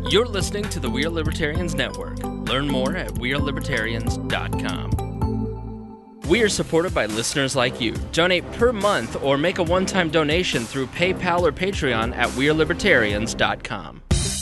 You're listening to the We Are Libertarians Network. Learn more at wearelibertarians.com. We are supported by listeners like you. Donate per month or make a one-time donation through PayPal or Patreon at wearelibertarians.com.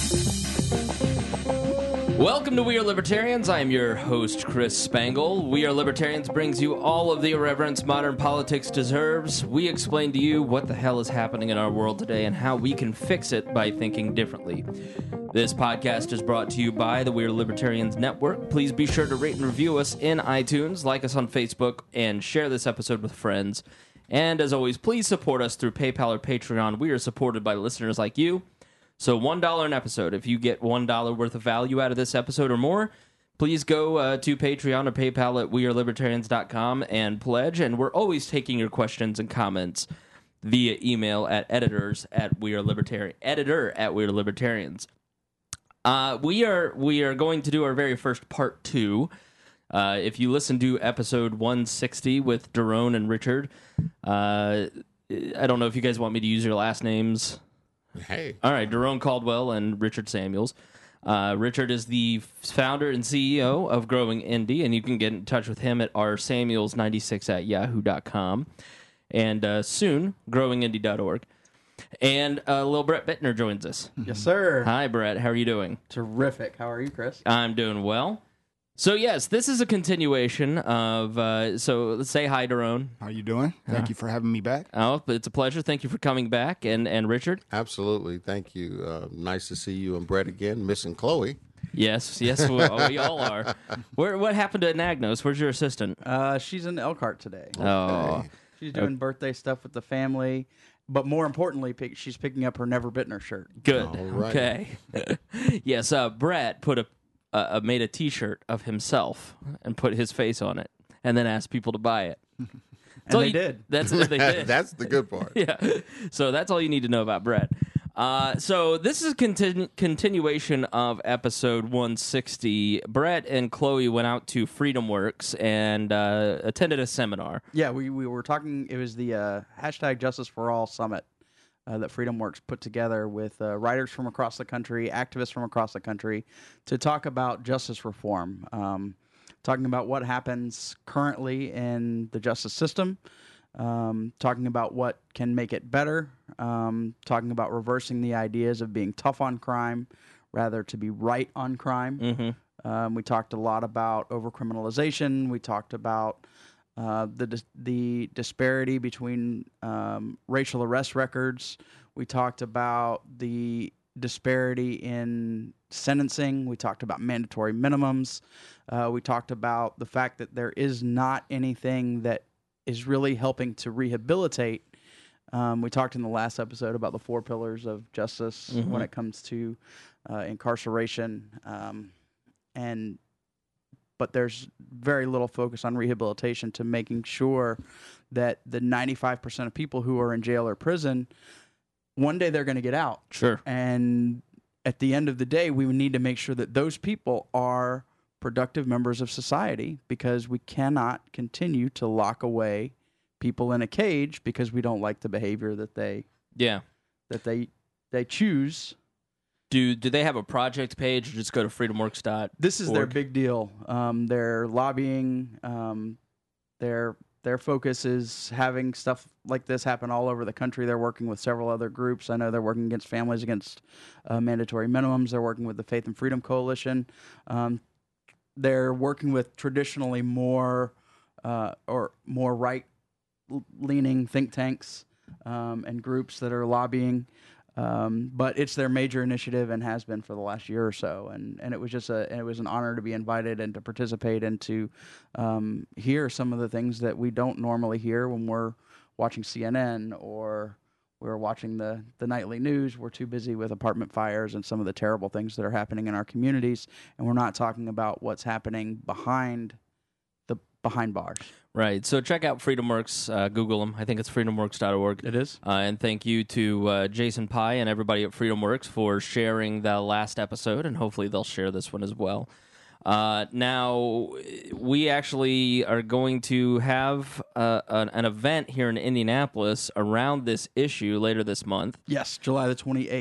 Welcome to We Are Libertarians. I am your host, Chris Spangle. We Are Libertarians brings you all of the irreverence modern politics deserves. We explain to you what the hell is happening in our world today and how we can fix it by thinking differently. This podcast is brought to you by the We Are Libertarians Network. Please be sure to rate and review us in iTunes, like us on Facebook, and share this episode with friends. And as always, please support us through PayPal or Patreon. We are supported by listeners like you. So $1 an episode. If you get $1 worth of value out of this episode or more, please go to Patreon or PayPal at wearelibertarians.com and pledge. And we're always taking your questions and comments via email at editor at wearelibertarians. We are going to do our very first part 2. If you listen to episode 160 with Daron and Richard, I don't know if you guys want me to use your last names. Hey. All right, Daron Caldwell and Richard Samuels. Richard is the founder and CEO of Growing Indie, and you can get in touch with him at rsamuels96@yahoo.com. And soon, growingindy.org. And little Brett Bittner joins us. Yes, sir. Hi, Brett. How are you doing? Terrific. How are you, Chris? I'm doing well. So, yes, this is a continuation of... so, let's say hi, Daron. How you doing? Thank you for having me back. Oh, it's a pleasure. Thank you for coming back. And Richard? Absolutely. Thank you. Nice to see you and Brett again. Missing Chloe. Yes, we all are. What happened to Nagnos? Where's your assistant? She's in Elkhart today. Oh. She's doing birthday stuff with the family. But more importantly, she's picking up her Never Bittner shirt. Good. All right. Okay. Yes, Brett made a T-shirt of himself and put his face on it, and then asked people to buy it. And they did. That's what they did. That's the good part. Yeah. So that's all you need to know about Brett. So this is a continuation of episode 160. Brett and Chloe went out to Freedom Works and attended a seminar. Yeah, we were talking. It was the hashtag Justice for All Summit that Freedom Works put together with writers from across the country, activists from across the country, to talk about justice reform. Talking about what happens currently in the justice system, talking about what can make it better, talking about reversing the ideas of being tough on crime rather to be right on crime. Mm-hmm. We talked a lot about overcriminalization. We talked about the disparity between racial arrest records. We talked about the disparity in sentencing. We talked about mandatory minimums. We talked about the fact that there is not anything that is really helping to rehabilitate. We talked in the last episode about the 4 pillars of justice when it comes to incarceration, but there's very little focus on rehabilitation to making sure that the 95% of people who are in jail or prison, one day they're going to get out. Sure. And at the end of the day, we need to make sure that those people are productive members of society, because we cannot continue to lock away people in a cage because we don't like the behavior that they choose. Do they have a project page, or just go to freedomworks.org? This is their big deal. They're lobbying. Their focus is having stuff like this happen all over the country. They're working with several other groups. I know they're working against Families Against Mandatory Minimums. They're working with the Faith and Freedom Coalition. They're working with traditionally more right-leaning think tanks and groups that are lobbying. But it's their major initiative and has been for the last year or so. And it was just it was an honor to be invited and to participate and to hear some of the things that we don't normally hear when we're watching CNN or we're watching the nightly news. We're too busy with apartment fires and some of the terrible things that are happening in our communities, and we're not talking about what's happening behind bars. Right. So check out FreedomWorks. Google them. I think it's freedomworks.org. It is. And thank you to Jason Pye and everybody at FreedomWorks for sharing the last episode, and hopefully they'll share this one as well. Now, we actually are going to have an event here in Indianapolis around this issue later this month. Yes, July the 28th.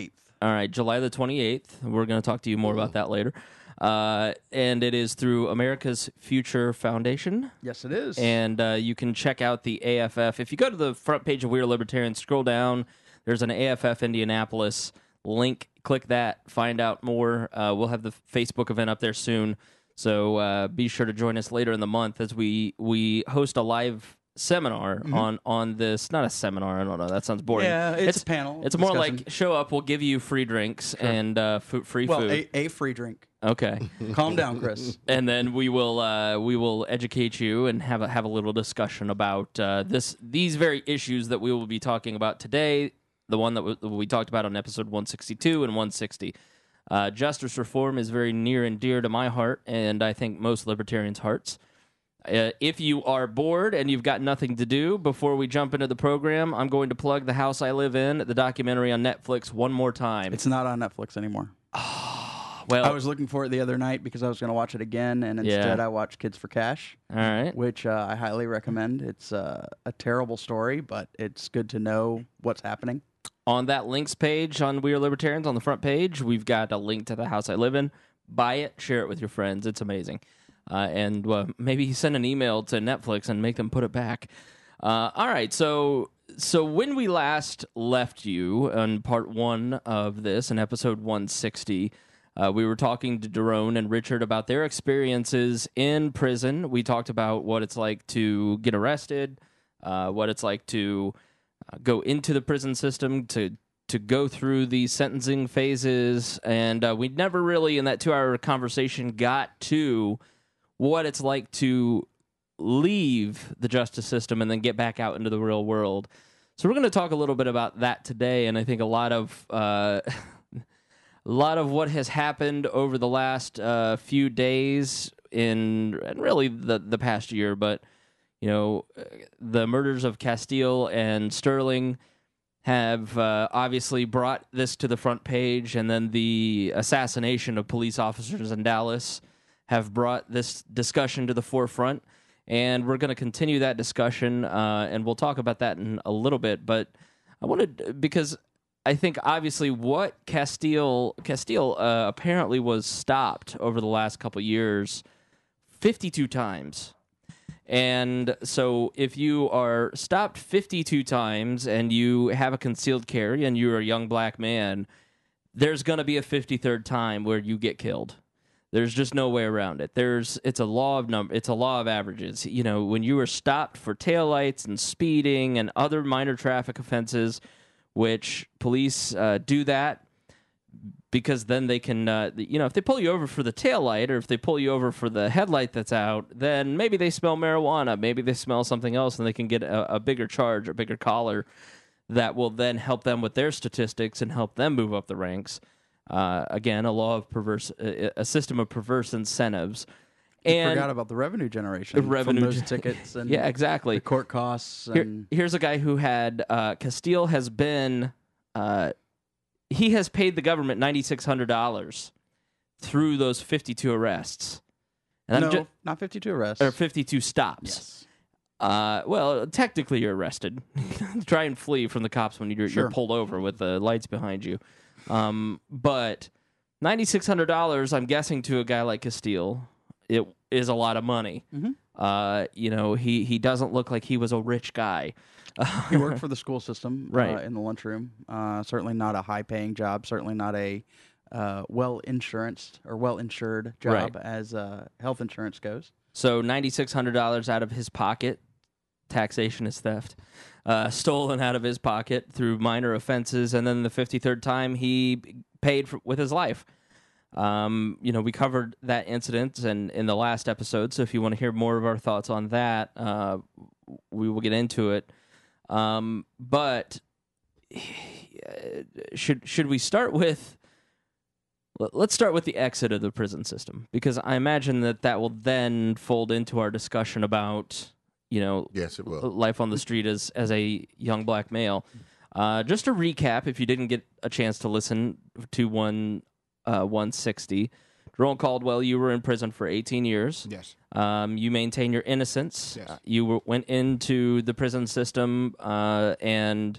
All right, July the 28th. We're going to talk to you more about that later. And it is through America's Future Foundation. Yes, it is. And you can check out the AFF. If you go to the front page of We Are Libertarians, scroll down. There's an AFF Indianapolis link. Click that. Find out more. We'll have the Facebook event up there soon. So be sure to join us later in the month as we host a live seminar on this. Not a seminar. I don't know. That sounds boring. Yeah, it's a panel. It's more like show up. We'll give you free drinks and free food. A free drink. Okay. Calm down, Chris. And then we will educate you and have a little discussion about these very issues that we will be talking about today. The one that we talked about on episode 162 and 160. Justice reform is very near and dear to my heart, and I think most libertarians' hearts. If you are bored and you've got nothing to do, before we jump into the program, I'm going to plug The House I Live In, the documentary on Netflix, one more time. It's not on Netflix anymore. Well, I was looking for it the other night because I was going to watch it again, and instead I watched Kids for Cash. All right. Which I highly recommend. It's a terrible story, but it's good to know what's happening. On that links page on We Are Libertarians, on the front page, we've got a link to The House I Live In. Buy it, share it with your friends. It's amazing. And maybe send an email to Netflix and make them put it back. All right, so when we last left you on part one of this, in episode 160, we were talking to Daron and Richard about their experiences in prison. We talked about what it's like to get arrested, what it's like to go into the prison system, to go through the sentencing phases, and we never really, in that 2-hour conversation, got to what it's like to leave the justice system and then get back out into the real world. So we're going to talk a little bit about that today, and I think a lot of what has happened over the last few days and really the past year, but the murders of Castile and Sterling have obviously brought this to the front page, and then the assassination of police officers in Dallas have brought this discussion to the forefront, and we're going to continue that discussion, and we'll talk about that in a little bit, but I wanted, because I think obviously what Castile apparently was stopped over the last couple years 52 times. And so if you are stopped 52 times and you have a concealed carry and you're a young black man, there's going to be a 53rd time where you get killed. There's just no way around it. It's a law of averages. When you are stopped for taillights and speeding and other minor traffic offenses, which police do that because then they can, if they pull you over for the taillight or if they pull you over for the headlight that's out, then maybe they smell marijuana, maybe they smell something else, and they can get a bigger charge, a bigger collar that will then help them with their statistics and help them move up the ranks. Again, a system of perverse incentives. And forgot about the revenue generation from those tickets and yeah, exactly. the court costs. And here's a guy who had Castile has been he has paid the government $9,600 through those 52 arrests. And not 52 arrests. Or 52 stops. Yes. Well, technically you're arrested. Try and flee from the cops when you're pulled over with the lights behind you. But $9,600, I'm guessing, to a guy like Castile, it is a lot of money. Mm-hmm. He doesn't look like he was a rich guy. He worked for the school system, right, in the lunchroom. Certainly not a high-paying job. Certainly not a well-insured job, right, as health insurance goes. So $9,600 out of his pocket. Taxation is theft. Stolen out of his pocket through minor offenses, and then the 53rd time he paid with his life. We covered that incident in the last episode, so if you want to hear more of our thoughts on that, we will get into it. But should we start with... Let's start with the exit of the prison system, because I imagine that will then fold into our discussion about... yes, it will. Life on the street as a young black male. Just to recap, if you didn't get a chance to listen to 160, Jerome Caldwell, you were in prison for 18 years. Yes. You maintain your innocence. Yes. You went into the prison system and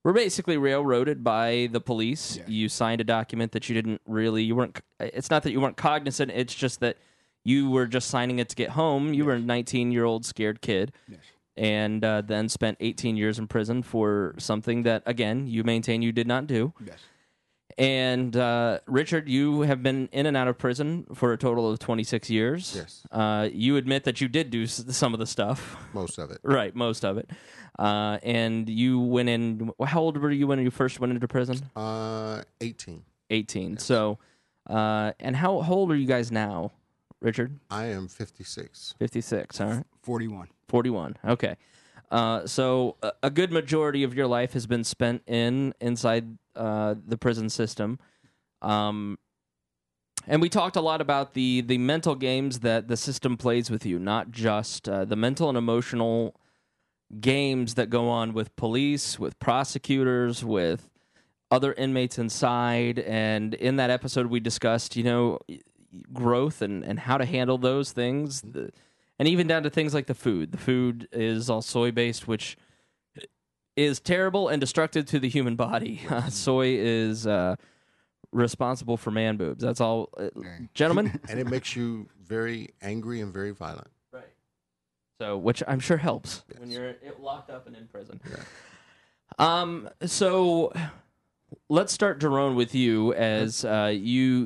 were basically railroaded by the police. Yeah. You signed a document that you weren't. It's not that you weren't cognizant. It's just that you were just signing it to get home. You were a 19-year-old scared kid. Yes. And then spent 18 years in prison for something that, again, you maintain you did not do. Yes. And Richard, you have been in and out of prison for a total of 26 years. Yes. You admit that you did do some of the stuff. Most of it. Right, most of it. And you went in. How old were you when you first went into prison? 18. 18. Yes. So, and how old are you guys now, Richard? I am 56. 56. All right. 41. 41. Okay. So a good majority of your life has been spent inside the prison system. And we talked a lot about the mental games that the system plays with you, not just the mental and emotional games that go on with police, with prosecutors, with other inmates inside. And in that episode, we discussed, growth and how to handle those things. And even down to things like the food. The food is all soy-based, which is terrible and destructive to the human body. Soy is responsible for man boobs. That's all. Gentlemen? And it makes you very angry and very violent. Right. So, which I'm sure helps Yes. when you're locked up and in prison. Yeah. So, let's start, Jerome, with you as you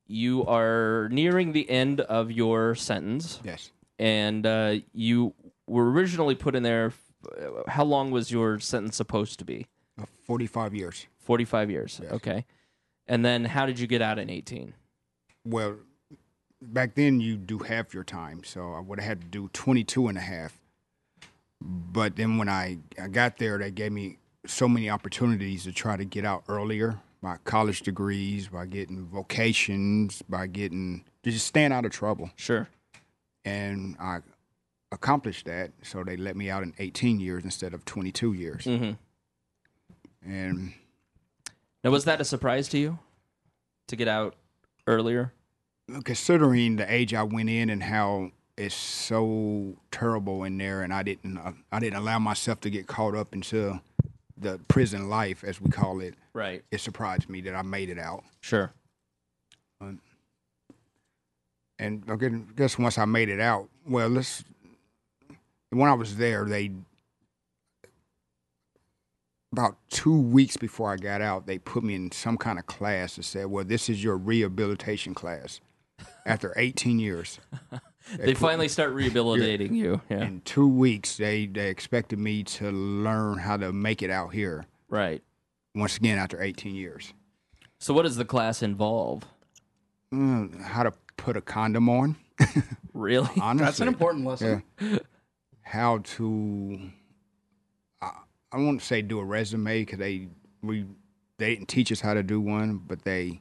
are nearing the end of your sentence. Yes. And you were originally put in there. How long was your sentence supposed to be? 45 years. 45 years. Yes. Okay. And then how did you get out in 18? Well, back then you do half your time, so I would have had to do 22 and a half. But then when I got there, they gave me so many opportunities to try to get out earlier, by college degrees, by getting vocations, by just staying out of trouble. Sure. And I accomplished that, so they let me out in 18 years instead of 22 years. Mm-hmm. And now, was that a surprise to you to get out earlier? considering the age I went in and how it's so terrible in there, and I didn't allow myself to get caught up into the prison life, as we call it. Right. It surprised me that I made it out. Sure. And I guess once I made it out, well, when I was there, about 2 weeks before I got out, they put me in some kind of class that said, well, this is your rehabilitation class. After 18 years. They finally start rehabilitating you. Yeah. In 2 weeks, they expected me to learn how to make it out here. Right. Once again, after 18 years. So what does the class involve? How to put a condom on. Really? Honestly. That's an important lesson. Yeah. How to, I won't say do a resume, because they didn't teach us how to do one, but they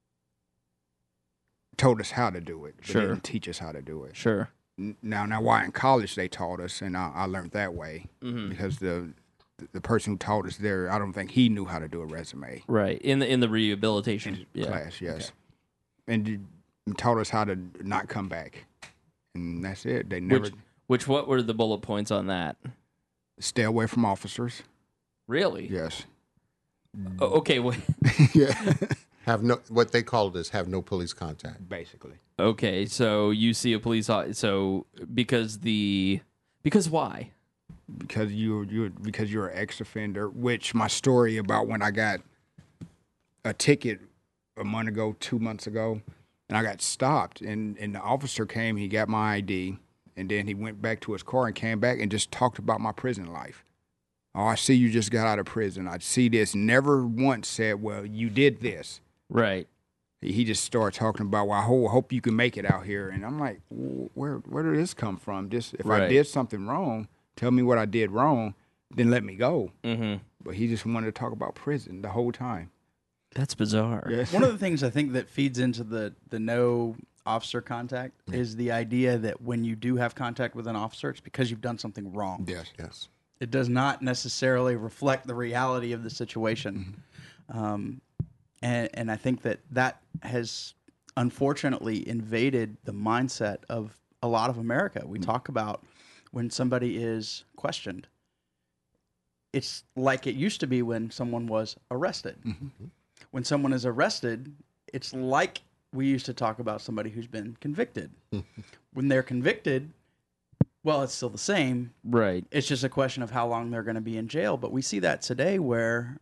told us how to do it. But Sure. They didn't teach us how to do it. Sure. Now, why in college they taught us, and I learned that way, because the person who taught us there, I don't think he knew how to do a resume. Right. In the rehabilitation Class, yes. Okay. And taught us how to not come back. And that's it. They never What were the bullet points on that? stay away from officers. Really? Yes. Okay. Wait. Yeah. What they called is have no police contact. Basically. Okay. So you see a police so because why? Because you're an ex-offender, which my story about when I got a ticket a month ago, 2 months ago, and I got stopped, and the officer came, he got my ID, and then he went back to his car and came back and just talked about my prison life. Oh, I see you just got out of prison. I see this. Never once said, well, you did this. Right. He just started talking about, well, I hope you can make it out here. And I'm like, where did this come from? If Right. I did something wrong, tell me what I did wrong, then let me go. Mm-hmm. But he just wanted to talk about prison the whole time. That's bizarre. Yes. One of the things I think that feeds into the no officer contact is the idea that when you do have contact with an officer, it's because you've done something wrong. Yes. Yes. It does not necessarily reflect the reality of the situation. And I think that has unfortunately invaded the mindset of a lot of America. We talk about when somebody is questioned. it's like it used to be when someone was arrested. When someone is arrested, it's like we used to talk about somebody who's been convicted. When they're convicted, well, it's still the same. Right. It's just a question of how long they're going to be in jail. But we see that today where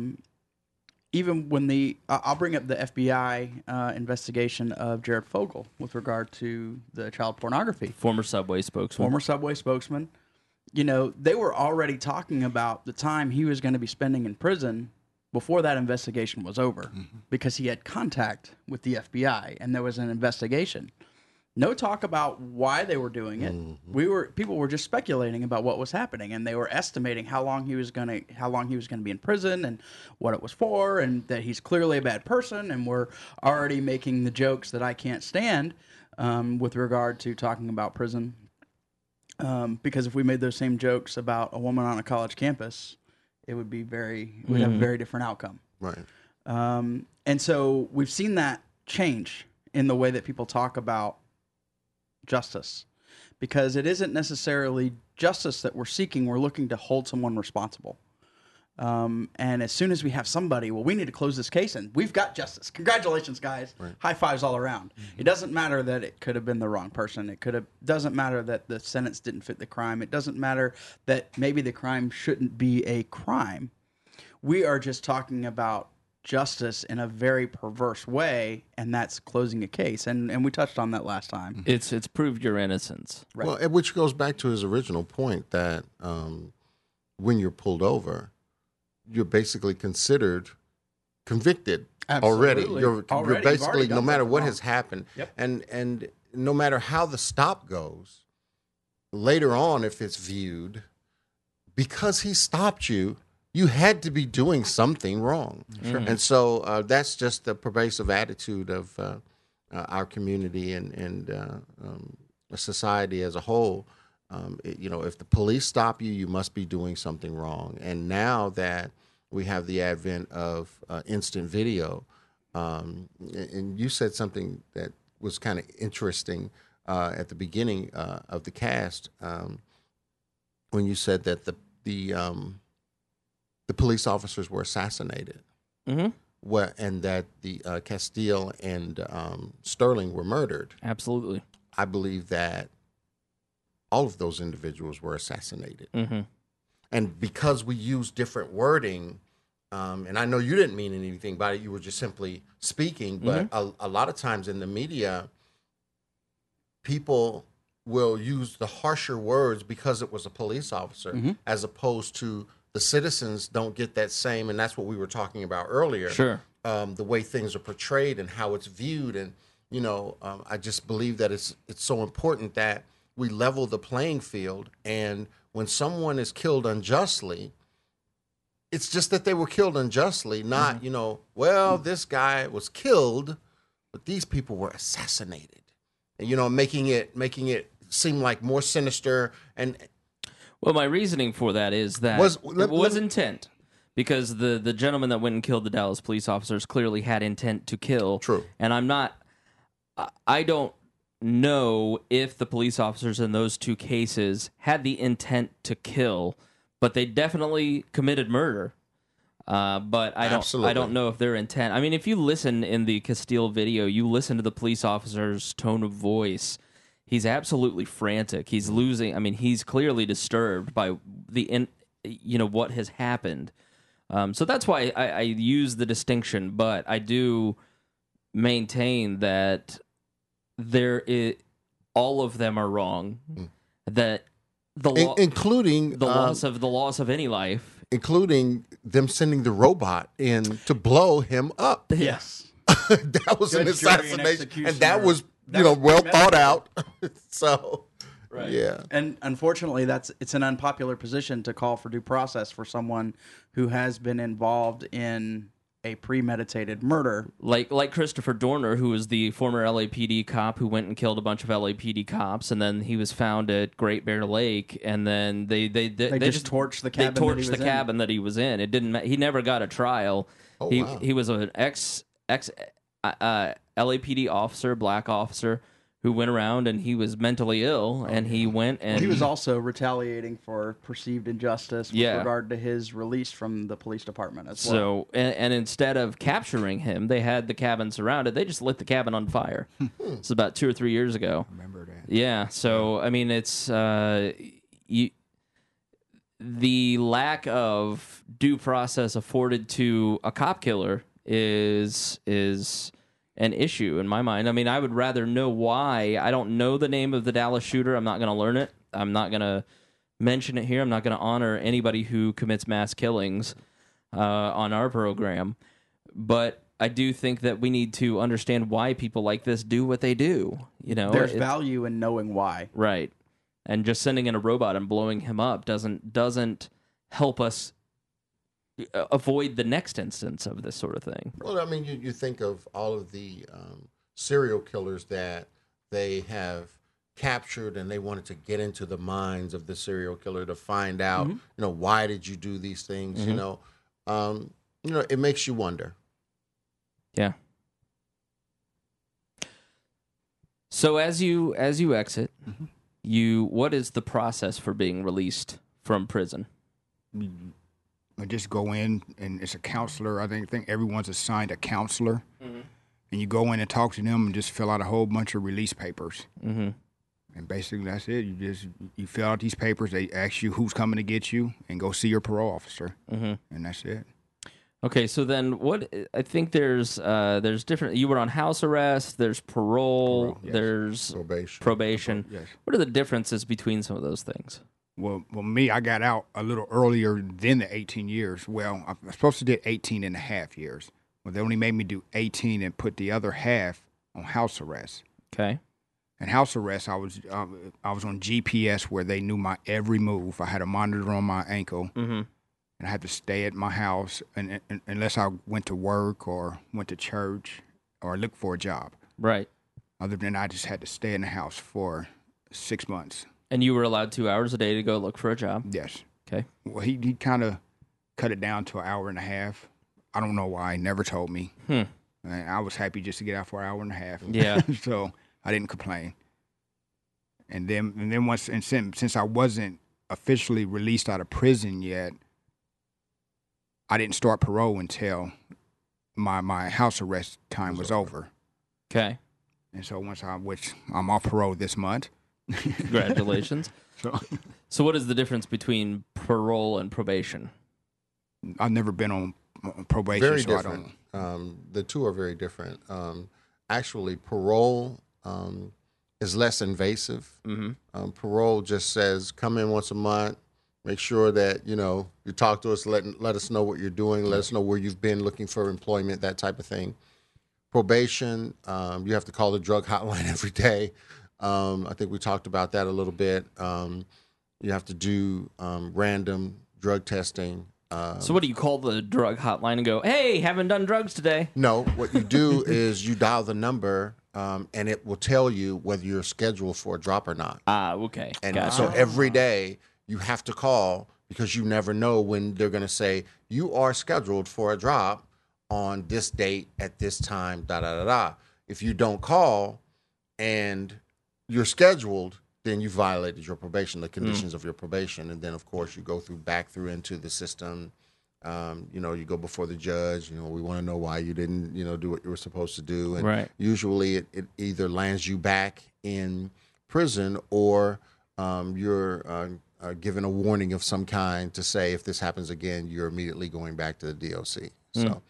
even when I'll bring up the FBI investigation of Jared Fogle with regard to the child pornography. Former Subway spokesman. You know, they were already talking about the time he was going to be spending in prison before that investigation was over because he had contact with the FBI and there was an investigation. No talk about why they were doing it. People were just speculating about what was happening, and they were estimating how long he was going to be in prison and what it was for, and that he's clearly a bad person. And we're already making the jokes that I can't stand with regard to talking about prison, because if we made those same jokes about a woman on a college campus, it would be we'd have a very different outcome. Right. And so we've seen that change in the way that people talk about justice, because it isn't necessarily justice that we're seeking. We're looking to hold someone responsible. And as soon as we have somebody, well, we need to close this case and we've got justice. Congratulations, guys. Right. High fives all around. It doesn't matter that it could have been the wrong person. Doesn't matter that the sentence didn't fit the crime. It doesn't matter that maybe the crime shouldn't be a crime. We are just talking about justice in a very perverse way, and that's closing a case. And we touched on that last time. It's proved your innocence. Right. Well, which goes back to his original point that when you're pulled over, you're basically considered convicted already. You're basically, no matter what has happened, and no matter how the stop goes, later on, if it's viewed, because he stopped you, you had to be doing something wrong. Sure. And so that's just the pervasive attitude of our community and society as a whole. If the police stop you, you must be doing something wrong. And now that we have the advent of instant video, and you said something that was kind of interesting at the beginning of the cast, when you said that the police officers were assassinated, and that the Castile and Sterling were murdered. Absolutely. I believe that all of those individuals were assassinated. And because we use different wording, and I know you didn't mean anything by it, you were just simply speaking, but a lot of times in the media, people will use the harsher words because it was a police officer, as opposed to the citizens don't get that same, and that's what we were talking about earlier. Sure. The way things are portrayed and how it's viewed, and I just believe that it's so important that we level the playing field. And when someone is killed unjustly, it's just that they were killed unjustly, not this guy was killed, but these people were assassinated, and making it seem like more sinister. And well, my reasoning for that is that it was intent, because the gentleman that went and killed the Dallas police officers clearly had intent to kill. True. And I don't know if the police officers in those two cases had the intent to kill, but they definitely committed murder. But I don't know if their intent. I mean, if you listen in the Castile video, you listen to the police officer's tone of voice. He's absolutely frantic. He's losing. I mean, he's clearly disturbed by what has happened. So that's why I use the distinction, but I do maintain that all of them are wrong. That including the loss of any life, including them sending the robot in to blow him up. Yes, that was an assassination, and that was well thought out. So, right. Yeah. And unfortunately, it's an unpopular position to call for due process for someone who has been involved in a premeditated murder. Like Christopher Dorner, who was the former LAPD cop who went and killed a bunch of LAPD cops, and then he was found at Great Bear Lake, and then they just torched the cabin. They torched the cabin that he was in. It didn't. He never got a trial. Oh, he wow. He was an ex LAPD officer, black officer, who went around and he was mentally ill, and he went and he was also retaliating for perceived injustice with regard to his release from the police department as well. So, and instead of capturing him, they had the cabin surrounded. They just lit the cabin on fire. It's about 2 or 3 years ago. I remember that. Yeah. So, I mean, it's the lack of due process afforded to a cop killer is an issue in my mind. I mean, I would rather know why. I don't know the name of the Dallas shooter. I'm not going to learn it. I'm not going to mention it here. I'm not going to honor anybody who commits mass killings on our program. But I do think that we need to understand why people like this do what they do. You know, there's value in knowing why. Right. And just sending in a robot and blowing him up doesn't help us avoid the next instance of this sort of thing. Well, I mean, you think of all of the serial killers that they have captured, and they wanted to get into the minds of the serial killer to find out, why did you do these things? It makes you wonder. Yeah. So as you exit, what is the process for being released from prison? I just go in, and it's a counselor. I think everyone's assigned a counselor, and you go in and talk to them and just fill out a whole bunch of release papers. And basically that's it. You fill out these papers. They ask you who's coming to get you, and go see your parole officer, and that's it. Okay, so then I think there's different. You were on house arrest. There's parole. Yes. There's probation. Yes. What are the differences between some of those things? Well, me, I got out a little earlier than the 18 years. Well, I'm supposed to do 18 and a half years. Well, they only made me do 18 and put the other half on house arrest. Okay. And house arrest, I was on GPS where they knew my every move. I had a monitor on my ankle, and I had to stay at my house unless I went to work or went to church or looked for a job. Right. Other than I just had to stay in the house for 6 months. And you were allowed 2 hours a day to go look for a job? Yes. Okay. Well, he kind of cut it down to an hour and a half. I don't know why. He never told me. And I was happy just to get out for an hour and a half. Yeah. So I didn't complain. And then since I wasn't officially released out of prison yet, I didn't start parole until my house arrest time was over. Okay. And so which I'm off parole this month. Congratulations. So what is the difference between parole and probation? I've never been on probation. Very so different. The two are very different. Actually, parole is less invasive. Parole just says, come in once a month, make sure that, you talk to us, let us know what you're doing, let us know where you've been looking for employment, that type of thing. Probation, you have to call the drug hotline every day. I think we talked about that a little bit. You have to do random drug testing. So what do you call the drug hotline and go, hey, haven't done drugs today? No, what you do is you dial the number, and it will tell you whether you're scheduled for a drop or not. Okay. And gotcha. so every day you have to call, because you never know when they're going to say, you are scheduled for a drop on this date at this time, da-da-da-da. If you don't call and you're scheduled, then you violated your probation, the conditions of your probation. And then, of course, you go back through into the system. You go before the judge. We want to know why you didn't, do what you were supposed to do. And usually it either lands you back in prison, or you're given a warning of some kind to say, if this happens again, you're immediately going back to the DOC. So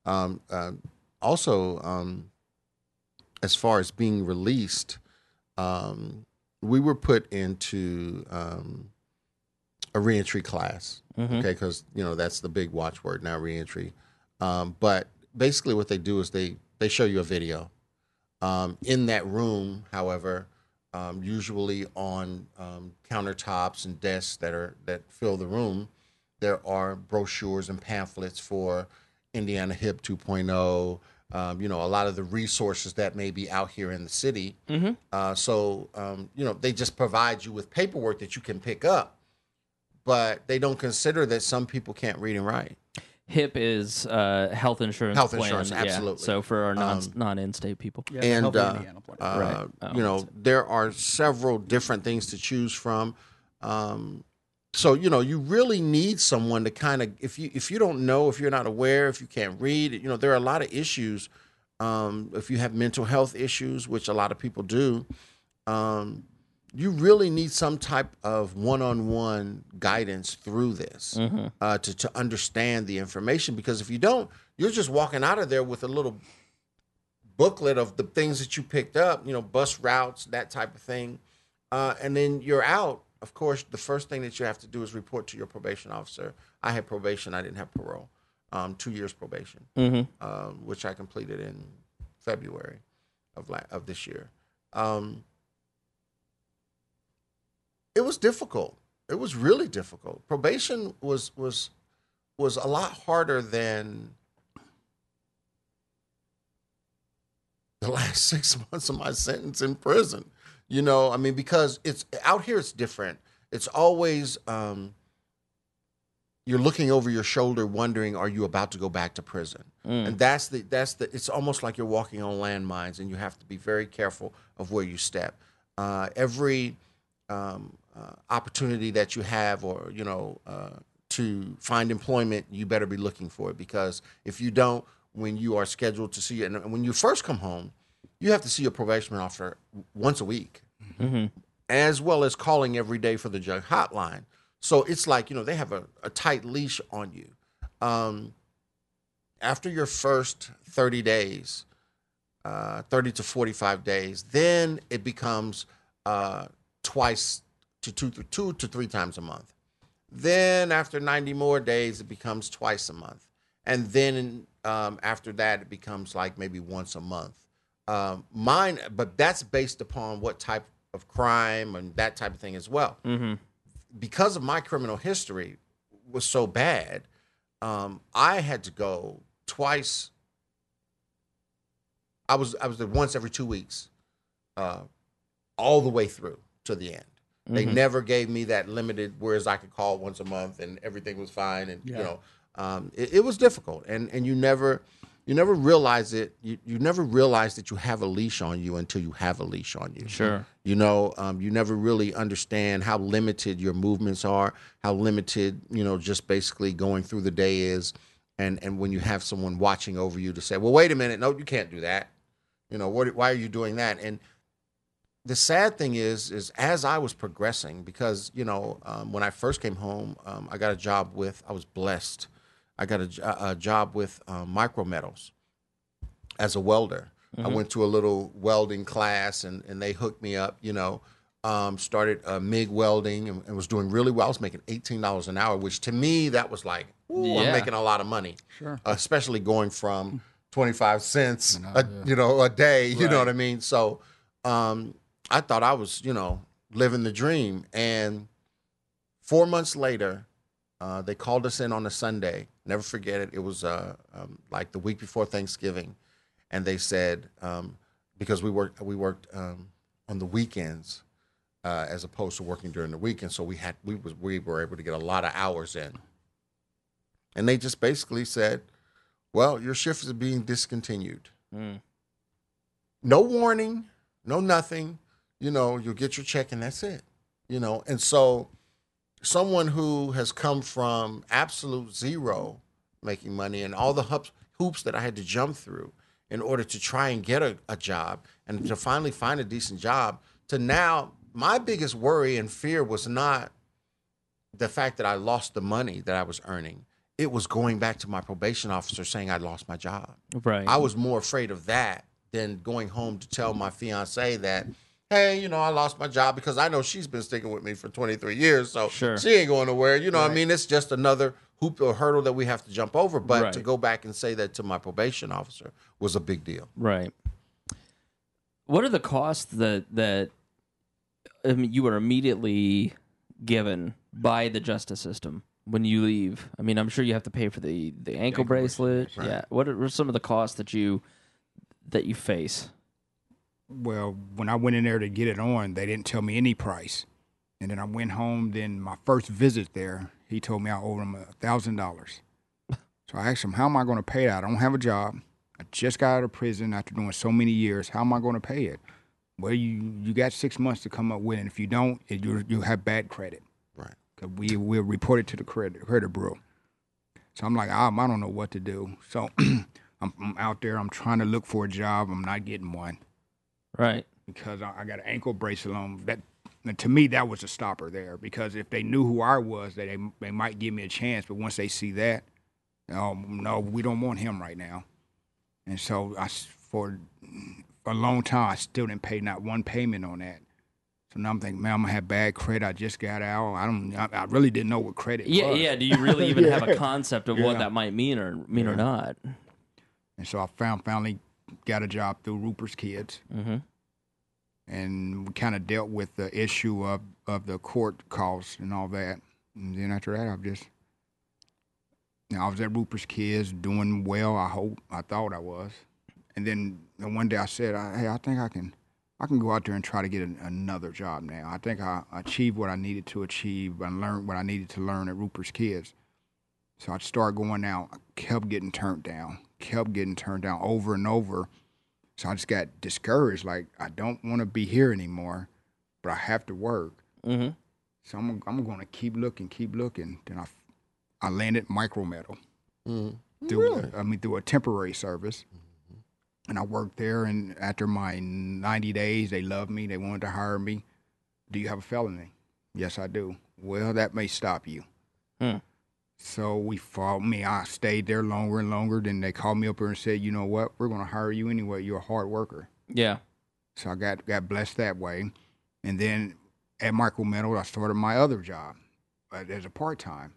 also, as far as being released, we were put into a reentry class, okay, because that's the big watchword now, reentry. But basically, what they do is they show you a video. In that room, however, usually on countertops and desks that fill the room, there are brochures and pamphlets for Indiana HIP 2.0. A lot of the resources that may be out here in the city. So they just provide you with paperwork that you can pick up, but they don't consider that some people can't read and write. HIP is health insurance. Health plan. insurance, absolutely. Yeah. So for our non-in-state people. Yeah, And Indiana plan. Right. you know, there are several different things to choose from. So you know, you really need someone to kind of, if you don't know, if you're not aware, if you can't read, you know, there are a lot of issues. If you have mental health issues, which a lot of people do, you really need some type of one-on-one guidance through this to understand the information. Because if you don't, you're just walking out of there with a little booklet of the things that you picked up, you know, bus routes, that type of thing, and then you're out. Of course, the first thing that you have to do is report to your probation officer. I had probation; I didn't have parole. 2 years probation, which I completed in February of this year. It was difficult. It was really difficult. Probation was a lot harder than the last 6 months of my sentence in prison. You know, I mean, because it's out here, it's different. It's always you're looking over your shoulder, wondering, are you about to go back to prison? And that's the. It's almost like you're walking on landmines, and you have to be very careful of where you step. Every opportunity that you have, or you know, to find employment, you better be looking for it, because if you don't, when you are scheduled to see it, and when you first come home, you have to see your probation officer once a week, as well as calling every day for the drug hotline. So it's like, you know, they have a tight leash on you. After your first 30 days, 30 to 45 days, then it becomes twice to two to three times a month. Then after 90 more days, it becomes twice a month. And then after that, it becomes like maybe once a month. But that's based upon what type of crime and that type of thing as well. Because of my criminal history was so bad, I had to go twice. I was there once every 2 weeks, all the way through to the end. They never gave me that limited, whereas I could call once a month and everything was fine. And you know, it was difficult, and you never realize it. You never realize that you have a leash on you until you have a leash on you. Sure. You know, you never really understand how limited your movements are, how limited, you know, just basically going through the day is. And when you have someone watching over you to say, well, wait a minute, no, you can't do that. You know, why are you doing that? And the sad thing is as I was progressing, because, you know, when I first came home, I got a job I was blessed. I got a job with Micro Metals as a welder. I went to a little welding class, and they hooked me up, you know, started MIG welding and was doing really well. I was making $18 an hour, which to me, that was like, ooh, I'm making a lot of money. Sure. Especially going from 25 cents a day, you know what I mean? So I thought I was, you know, living the dream. And 4 months later, they called us in on a Sunday. Never forget it. It was like the week before Thanksgiving, and they said because we worked on the weekends as opposed to working during the weekend, so we were able to get a lot of hours in. And they just basically said, "Well, your shift is being discontinued." No warning, no nothing. You know, you'll get your check and that's it. You know, and so someone who has come from absolute zero making money and all the hoops that I had to jump through in order to try and get a job and to finally find a decent job, to now, my biggest worry and fear was not the fact that I lost the money that I was earning. It was going back to my probation officer saying I lost my job. Right. I was more afraid of that than going home to tell my fiance that, hey, you know, I lost my job, because I know she's been sticking with me for 23 years, so she ain't going nowhere. You know what I mean? It's just another hoop or hurdle that we have to jump over. But to go back and say that to my probation officer was a big deal. Right. What are the costs that I mean, you were immediately given by the justice system when you leave? I mean, I'm sure you have to pay for the ankle bracelet. Right. Yeah. What are some of the costs that you face? Well, when I went in there to get it on, they didn't tell me any price. And then I went home. Then my first visit there, he told me I owed him $1,000. So I asked him, how am I going to pay that? I don't have a job. I just got out of prison after doing so many years. How am I going to pay it? Well, you got 6 months to come up with it. And if you don't, you have bad credit. Right. Cause we'll report it to the credit bureau. So I'm like, I don't know what to do. So I'm out there. I'm trying to look for a job. I'm not getting one. Right. Because I got an ankle bracelet on. And to me, that was a stopper there. Because if they knew who I was, they might give me a chance. But once they see that, no, we don't want him right now. And so for a long time, I still didn't pay not one payment on that. So now I'm thinking, man, I'm gonna have bad credit. I just got out. I really didn't know what credit was. Yeah. Do you really even have a concept of what that might mean or not? And so I finally got a job through Rupert's Kids. Mm-hmm. And we kind of dealt with the issue of the court costs and all that. And then after that, I was at Rupert's Kids doing well. I thought I was. And then one day I said, hey, I think I can go out there and try to get another job now. I think I achieved what I needed to achieve and learned what I needed to learn at Rupert's Kids. So I started going out. I kept getting turned down over and over. So I just got discouraged. Like, I don't want to be here anymore, but I have to work. Mm-hmm. So I'm going to keep looking. Then I landed Micro Metal through a temporary service. Mm-hmm. And I worked there, and after my 90 days, they loved me. They wanted to hire me. Do you have a felony? Yes, I do. Well, that may stop you. So we fought me. I stayed there longer and longer. Then they called me up here and said, you know what? We're going to hire you anyway. You're a hard worker. Yeah. So I got blessed that way. And then at Micro Metal, I started my other job as a part-time.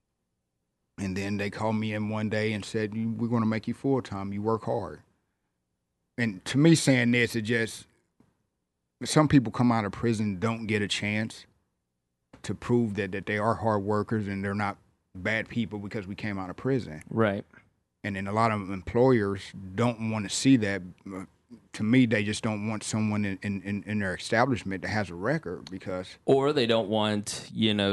And then they called me in one day and said, we're going to make you full-time. You work hard. And to me, saying this, it just, some people come out of prison and don't get a chance to prove that they are hard workers and they're not bad people because we came out of prison. Right. And then a lot of employers don't want to see that. To me, they just don't want someone in their establishment that has a record because... Or they don't want,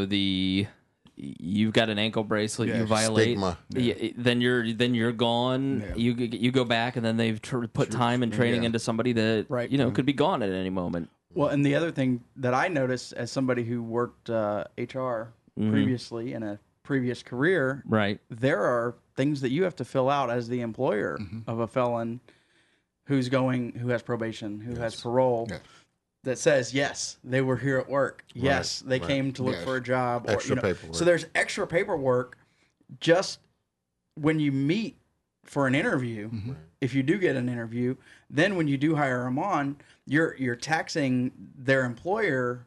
you've got an ankle bracelet, you violate, stigma. Then you're gone. Yeah. You go back, and then they've put time and training into somebody that could be gone at any moment. Well, and the other thing that I noticed as somebody who worked HR previously in a previous career, right? There are things that you have to fill out as the employer of a felon who has probation, who has parole. Yes. That says, yes, they were here at work. Yes, they came to look for a job. Extra paperwork. So there's extra paperwork just when you meet for an interview. Mm-hmm. If you do get an interview, then when you do hire them on, you're taxing their employer,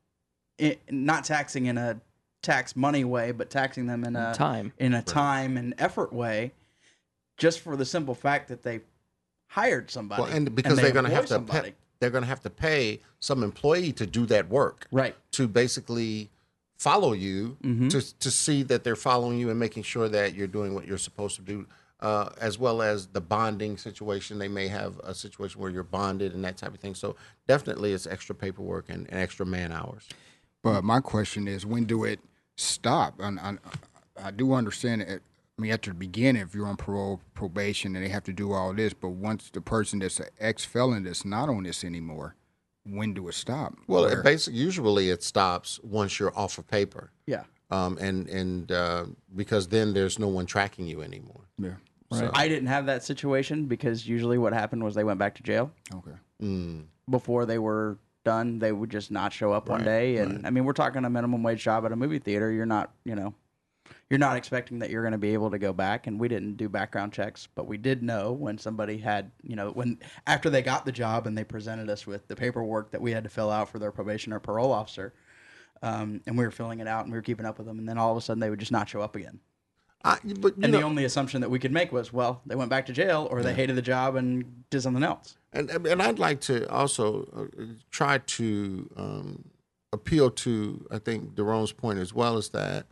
not taxing in a tax money way, but taxing them in a time and effort way, just for the simple fact that they hired somebody. Well, and because they're going to have to pay. They're going to have to pay some employee to do that work, right? To basically follow you, to see that they're following you and making sure that you're doing what you're supposed to do, as well as the bonding situation. They may have a situation where you're bonded and that type of thing. So definitely, it's extra paperwork and extra man hours. But my question is, when do it stop? I do understand it. I mean, at the beginning, if you're on probation, and they have to do all this, but once the person that's an ex-felon that's not on this anymore, when do it stop? Well, usually it stops once you're off of paper. Yeah. And because then there's no one tracking you anymore. Yeah. Right. So. I didn't have that situation because usually what happened was they went back to jail. Okay. Before they were done, they would just not show up one day. And I mean, we're talking a minimum wage job at a movie theater. You're not, you're not expecting that you're going to be able to go back, and we didn't do background checks, but we did know when somebody had, when after they got the job and they presented us with the paperwork that we had to fill out for their probation or parole officer, and we were filling it out and we were keeping up with them, and then all of a sudden they would just not show up again. The only assumption that we could make was, well, they went back to jail or they hated the job and did something else. And I'd like to also try to appeal to, I think, Daron's point as well, is that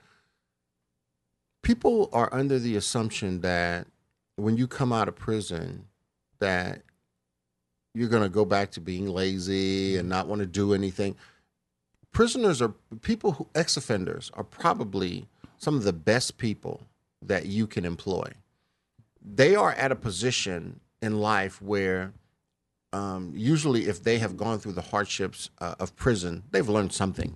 people are under the assumption that when you come out of prison that you're going to go back to being lazy and not want to do anything. Ex-offenders are probably some of the best people that you can employ. They are at a position in life where usually if they have gone through the hardships of prison, they've learned something.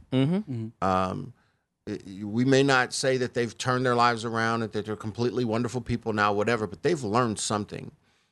We may not say that they've turned their lives around and that they're completely wonderful people now, whatever, but they've learned something.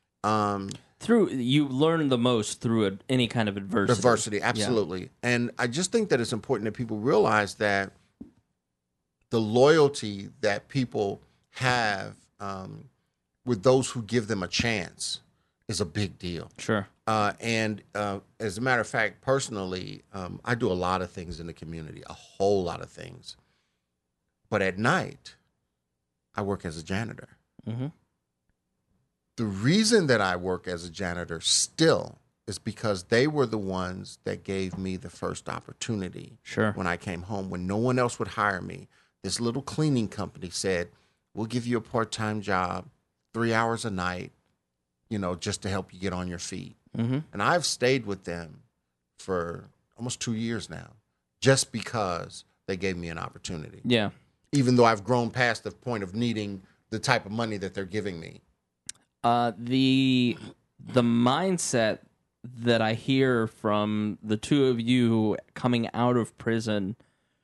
You learn the most through any kind of adversity. Adversity, absolutely. Yeah. And I just think that it's important that people realize that the loyalty that people have with those who give them a chance is a big deal. Sure. And as a matter of fact, personally, I do a lot of things in the community, a whole lot of things. But at night, I work as a janitor. Mm-hmm. The reason that I work as a janitor still is because they were the ones that gave me the first opportunity. Sure. When I came home, when no one else would hire me. This little cleaning company said, we'll give you a part-time job, 3 hours a night, just to help you get on your feet. Mm-hmm. And I've stayed with them for almost 2 years now, just because they gave me an opportunity. Yeah. Even though I've grown past the point of needing the type of money that they're giving me. The mindset that I hear from the two of you coming out of prison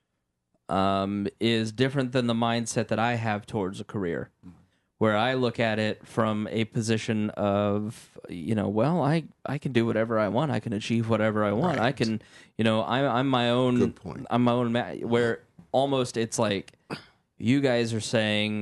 is different than the mindset that I have towards a career, where I look at it from a position of, well, I can do whatever I want. I can achieve whatever I want. Right. I can, I'm my own. Good point. I'm my own. Where almost it's like you guys are saying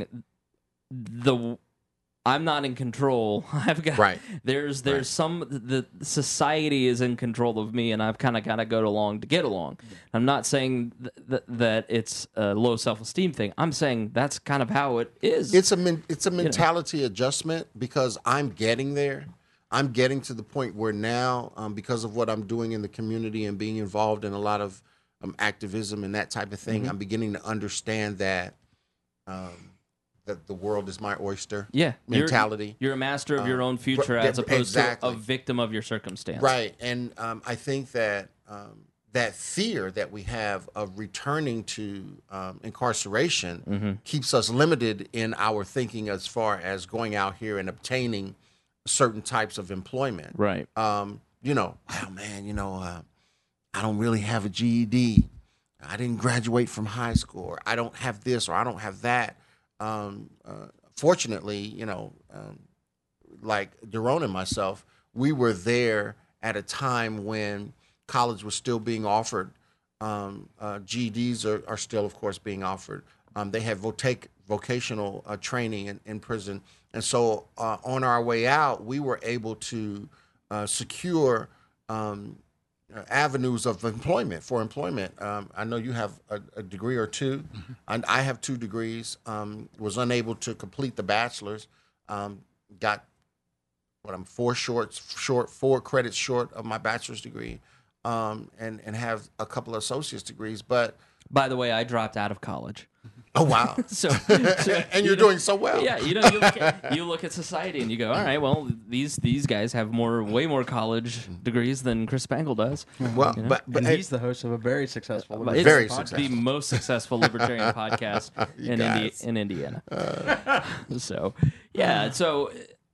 I'm not in control. I've got right. There's the society is in control of me, and I've kind of got to go along to get along. I'm not saying that it's a low self-esteem thing. I'm saying that's kind of how it is. It's a mentality adjustment, because I'm getting there. I'm getting to the point where now, because of what I'm doing in the community and being involved in a lot of activism and that type of thing, mm-hmm. I'm beginning to understand that. That the world is my oyster. Yeah, mentality. You're a master of your own future, as opposed to a victim of your circumstance. Right, and I think that that fear that we have of returning to incarceration mm-hmm. keeps us limited in our thinking as far as going out here and obtaining certain types of employment. Right. Oh man, I don't really have a GED. I didn't graduate from high school. Or I don't have this, or I don't have that. Fortunately, like Daron and myself, we were there at a time when college was still being offered. GEDs are still, of course, being offered. They have vocational training in prison. And so on our way out, we were able to secure avenues of employment. I know you have a degree or two. Mm-hmm. I have 2 degrees. Was unable to complete the bachelor's. Got I'm 4 credits short of my bachelor's degree, and have a couple of associate's degrees. But by the way, I dropped out of college. Oh wow! so and you're doing so well. Yeah, you look at society and you go, all right, well, these guys have way more college degrees than Chris Spangle does. Well, but he's the host of a very successful, the most successful libertarian podcast in Indiana. So yeah, so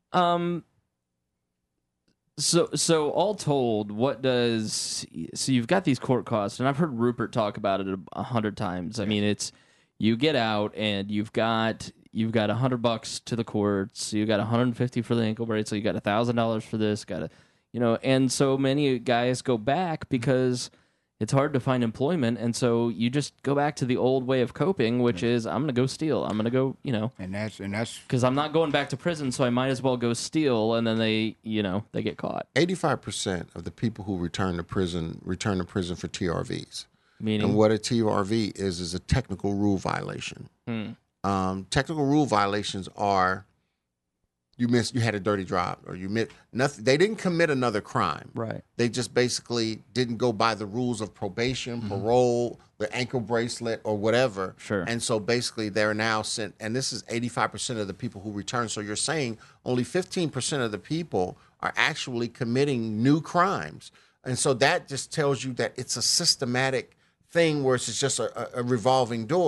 all told, so you've got these court costs, and I've heard Rupert talk about it 100 times. I mean, it's. You get out and you've got $100 to the courts. You got $150 for the ankle bracelet. So you got $1,000 for this. And so many guys go back because it's hard to find employment, and so you just go back to the old way of coping, which is I'm gonna go steal. I'm gonna go, and that's because I'm not going back to prison, so I might as well go steal, and then they get caught. 85% of the people who return to prison for TRVs. Meaning? And what a TRV is a technical rule violation. Technical rule violations are you had a dirty drop, or you missed nothing. They didn't commit another crime. Right. They just basically didn't go by the rules of probation, parole, the ankle bracelet, or whatever. Sure. And so basically they're now sent, and this is 85% of the people who return. So you're saying only 15% of the people are actually committing new crimes. And so that just tells you that it's a systematic thing where it's just a revolving door.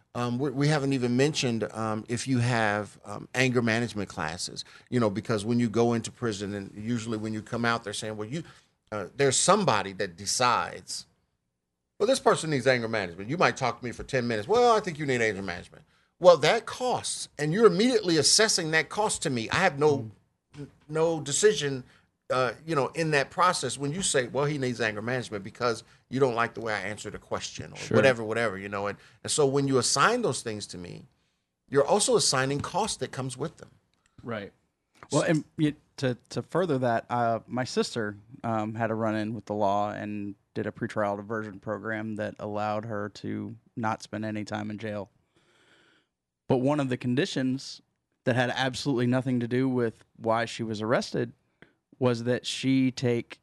We haven't even mentioned if you have anger management classes, because when you go into prison and usually when you come out, they're saying, well, there's somebody that decides, well, this person needs anger management. You might talk to me for 10 minutes. Well, I think you need anger management. Well, that costs, and you're immediately assessing that cost to me. I have no decision, in that process when you say, well, he needs anger management because you don't like the way I answered a question or whatever, and so when you assign those things to me, you're also assigning cost that comes with them. Right. Well, and to further that, my sister had a run-in with the law and did a pretrial diversion program that allowed her to not spend any time in jail. But one of the conditions that had absolutely nothing to do with why she was arrested was that she's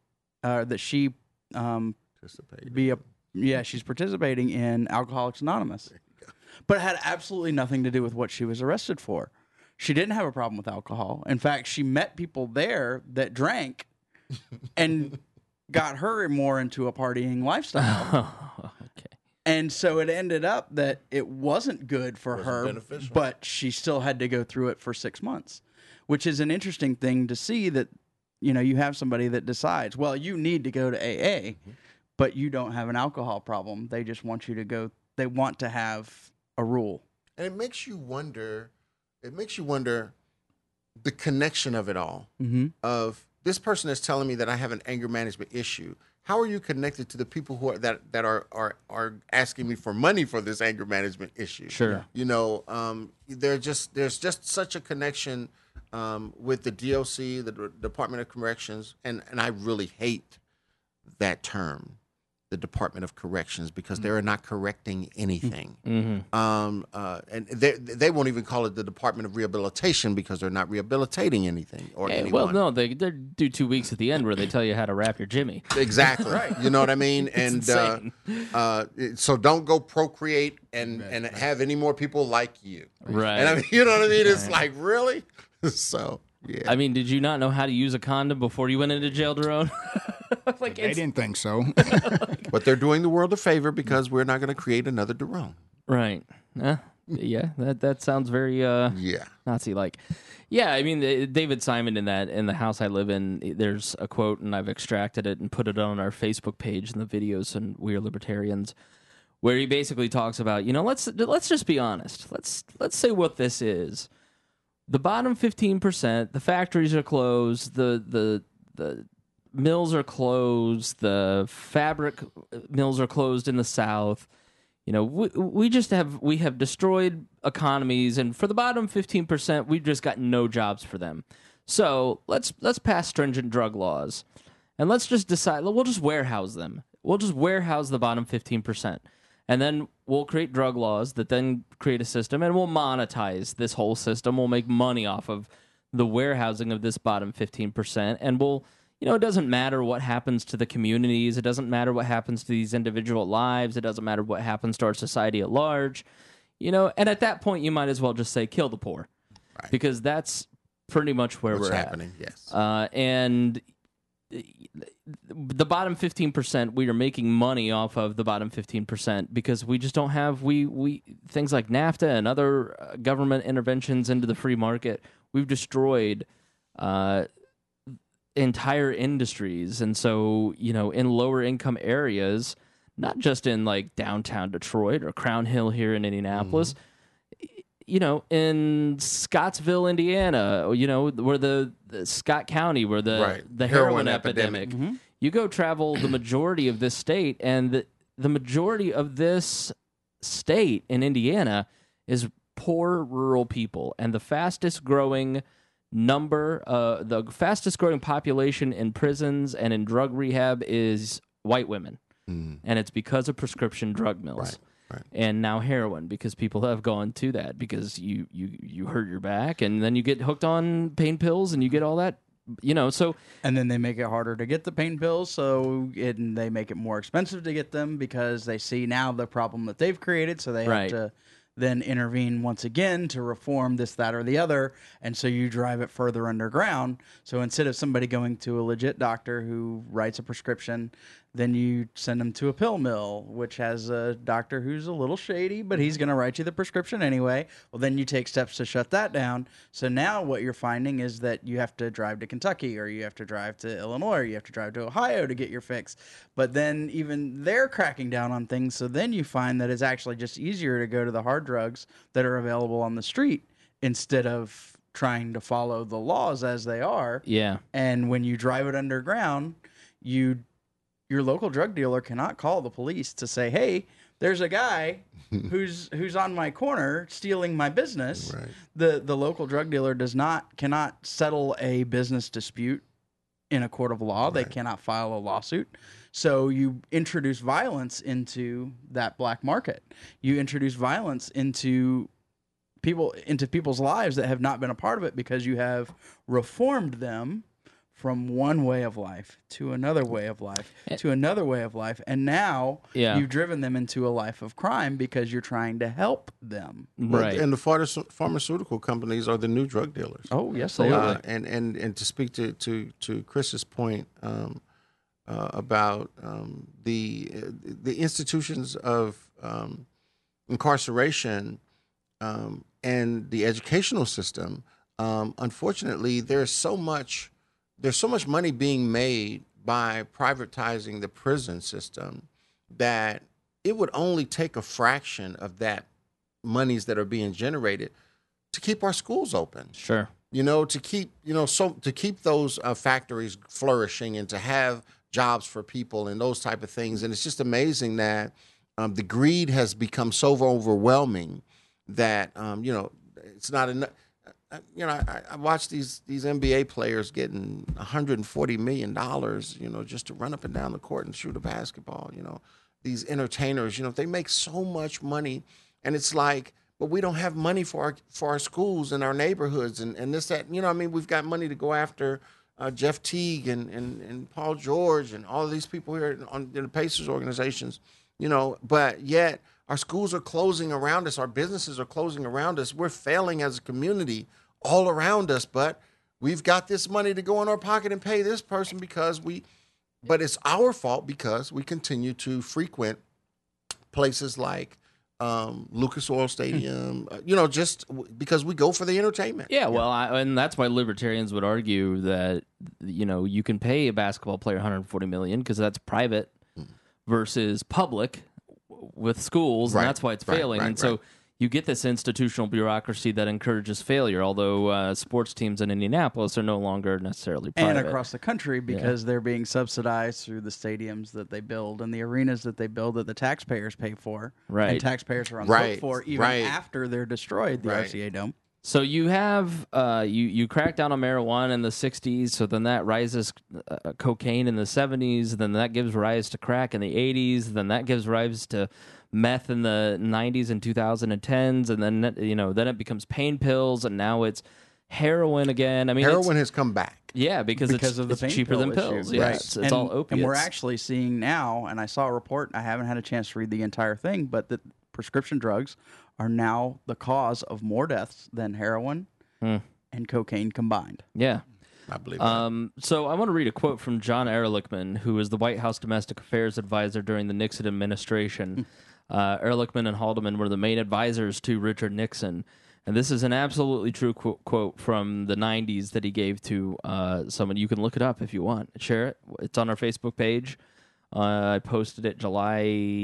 participating in Alcoholics Anonymous. But it had absolutely nothing to do with what she was arrested for. She didn't have a problem with alcohol. In fact, she met people there that drank and got her more into a partying lifestyle. Okay. And so it ended up that it wasn't good for her, beneficial. But she still had to go through it for 6 months, which is an interesting thing to see that, you have somebody that decides, well, you need to go to AA, but you don't have an alcohol problem. They just want you to go. They want to have a rule. And it makes you wonder the connection of it all. Of this person is telling me that I have an anger management issue. How are you connected to the people who are asking me for money for this anger management issue? Sure. There's just such a connection with the DOC, the Department of Corrections, and I really hate that term, the Department of Corrections, because they're not correcting anything. And they won't even call it the Department of Rehabilitation because they're not rehabilitating anything or anyone. Well, no, they do 2 weeks at the end where they tell you how to wrap your Jimmy. Exactly. Right. You know what I mean? And so don't go procreate and have any more people like you. Right. And I mean, you know what I mean? It's like, really? So, yeah. I mean, did you not know how to use a condom before you went into jail, Daron? They didn't think so. But they're doing the world a favor because we're not going to create another Daron. Right. Yeah, that sounds very Nazi-like. Yeah, I mean, David Simon in the house I live in, there's a quote, and I've extracted it and put it on our Facebook page and the videos, and We Are Libertarians, where he basically talks about, let's just be honest. Let's say what this is. The bottom 15%, the factories are closed, the mills are closed, the fabric mills are closed in the South. We have destroyed economies, and for the bottom 15%, we've just got no jobs for them. So let's pass stringent drug laws, and let's just decide we'll just warehouse them. We'll just warehouse the bottom 15%. And then we'll create drug laws that then create a system, and we'll monetize this whole system. We'll make money off of the warehousing of this bottom 15%, and it doesn't matter what happens to the communities. It doesn't matter what happens to these individual lives. It doesn't matter what happens to our society at large. And at that point, you might as well just say, kill the poor. Right. Because that's pretty much where what's we're happening, at. Yes. And the bottom 15%, we are making money off of the bottom 15% because we just don't have we things like NAFTA and other government interventions into the free market. We've destroyed entire industries, and so in lower income areas, not just in like downtown Detroit or Crown Hill here in Indianapolis. In Scottsville, Indiana, where the Scott County, where the heroin epidemic. You go travel the majority of this state, and the majority of this state in Indiana is poor rural people, and the fastest growing population in prisons and in drug rehab is white women, and it's because of prescription drug mills. Right. And now heroin, because people have gone to that because you hurt your back and then you get hooked on pain pills and you get all that, so. And then they make it harder to get the pain pills, and they make it more expensive to get them because they see now the problem that they've created, so they have to then intervene once again to reform this, that, or the other. And so you drive it further underground. So instead of somebody going to a legit doctor who writes a prescription, then you send them to a pill mill, which has a doctor who's a little shady, but he's going to write you the prescription anyway. Well, then you take steps to shut that down. So now what you're finding is that you have to drive to Kentucky, or you have to drive to Illinois, or you have to drive to Ohio to get your fix. But then even they're cracking down on things. So then you find that it's actually just easier to go to the hard drugs that are available on the street instead of trying to follow the laws as they are. Yeah. And when you drive it underground, your local drug dealer cannot call the police to say, "Hey, there's a guy who's on my corner stealing my business." Right. The local drug dealer cannot settle a business dispute in a court of law. Right. They cannot file a lawsuit. So you introduce violence into that black market. You introduce violence into people's lives that have not been a part of it, because you have reformed them from one way of life to another way of life to another way of life. And now you've driven them into a life of crime because you're trying to help them. Right. And the pharmaceutical companies are the new drug dealers. Oh, yes, they are. And to speak to Chris's point about the institutions of incarceration and the educational system, unfortunately, there's so much money being made by privatizing the prison system that it would only take a fraction of that monies that are being generated to keep our schools open. Sure. To keep those factories flourishing and to have jobs for people and those type of things. And it's just amazing that the greed has become so overwhelming that it's not enough. I watch these NBA players getting $140 million, just to run up and down the court and shoot a basketball. These entertainers, they make so much money, and it's like, but we don't have money for our schools and our neighborhoods and this, that. We've got money to go after Jeff Teague and Paul George and all of these people here in the Pacers organizations, but yet our schools are closing around us. Our businesses are closing around us. We're failing as a community all around us, but we've got this money to go in our pocket and pay this person but it's our fault because we continue to frequent places like Lucas Oil Stadium, just because we go for the entertainment. Yeah, well, and that's why libertarians would argue that, you can pay a basketball player $140 million because that's private versus public with schools, and that's why it's failing. So you get this institutional bureaucracy that encourages failure, although sports teams in Indianapolis are no longer necessarily private. And across the country, because they're being subsidized through the stadiums that they build and the arenas that they build that the taxpayers pay for. Right. And taxpayers are on the hook for even after they're destroyed, the RCA Dome. So you have you crack down on marijuana in the 60s, so then that rises cocaine in the 70s, then that gives rise to crack in the 80s, then that gives rise to meth in the 90s and 2010s, and then then it becomes pain pills, and now it's heroin again. Heroin has come back. Yeah, because of the cheaper than pills. Yeah, it's all opiates. And we're actually seeing now, and I saw a report, I haven't had a chance to read the entire thing, but that prescription drugs are now the cause of more deaths than heroin and cocaine combined. Yeah. I believe that. So I want to read a quote from John Ehrlichman, who was the White House Domestic Affairs Advisor during the Nixon administration. Ehrlichman and Haldeman were the main advisors to Richard Nixon. And this is an absolutely true quote from the 90s that he gave to someone. You can look it up if you want. Share it. It's on our Facebook page. I posted it July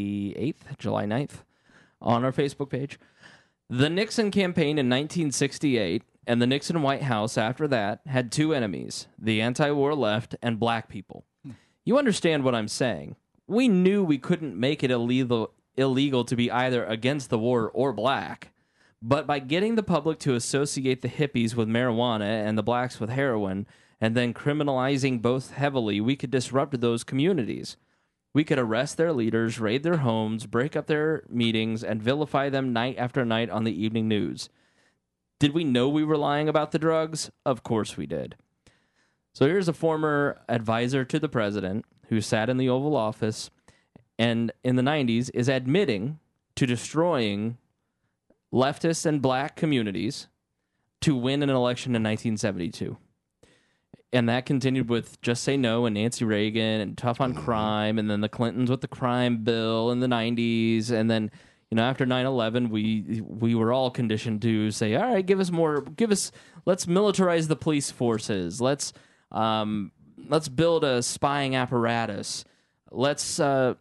9th. On our Facebook page. The Nixon campaign in 1968 and the Nixon White House after that had two enemies, the anti-war left and black people. You understand what I'm saying. We knew we couldn't make it illegal to be either against the war or black, but by getting the public to associate the hippies with marijuana and the blacks with heroin and then criminalizing both heavily, we could disrupt those communities. We could arrest their leaders, raid their homes, break up their meetings, and vilify them night after night on the evening news. Did we know we were lying about the drugs? Of course we did. So here's a former advisor to the president who sat in the Oval Office and in the 90s is admitting to destroying leftist and black communities to win an election in 1972. And that continued with Just Say No and Nancy Reagan and Tough on Crime, and then the Clintons with the crime bill in the 90s. And then, after 9/11, we were all conditioned to say, all right, let's militarize the police forces. Let's build a spying apparatus. Let's set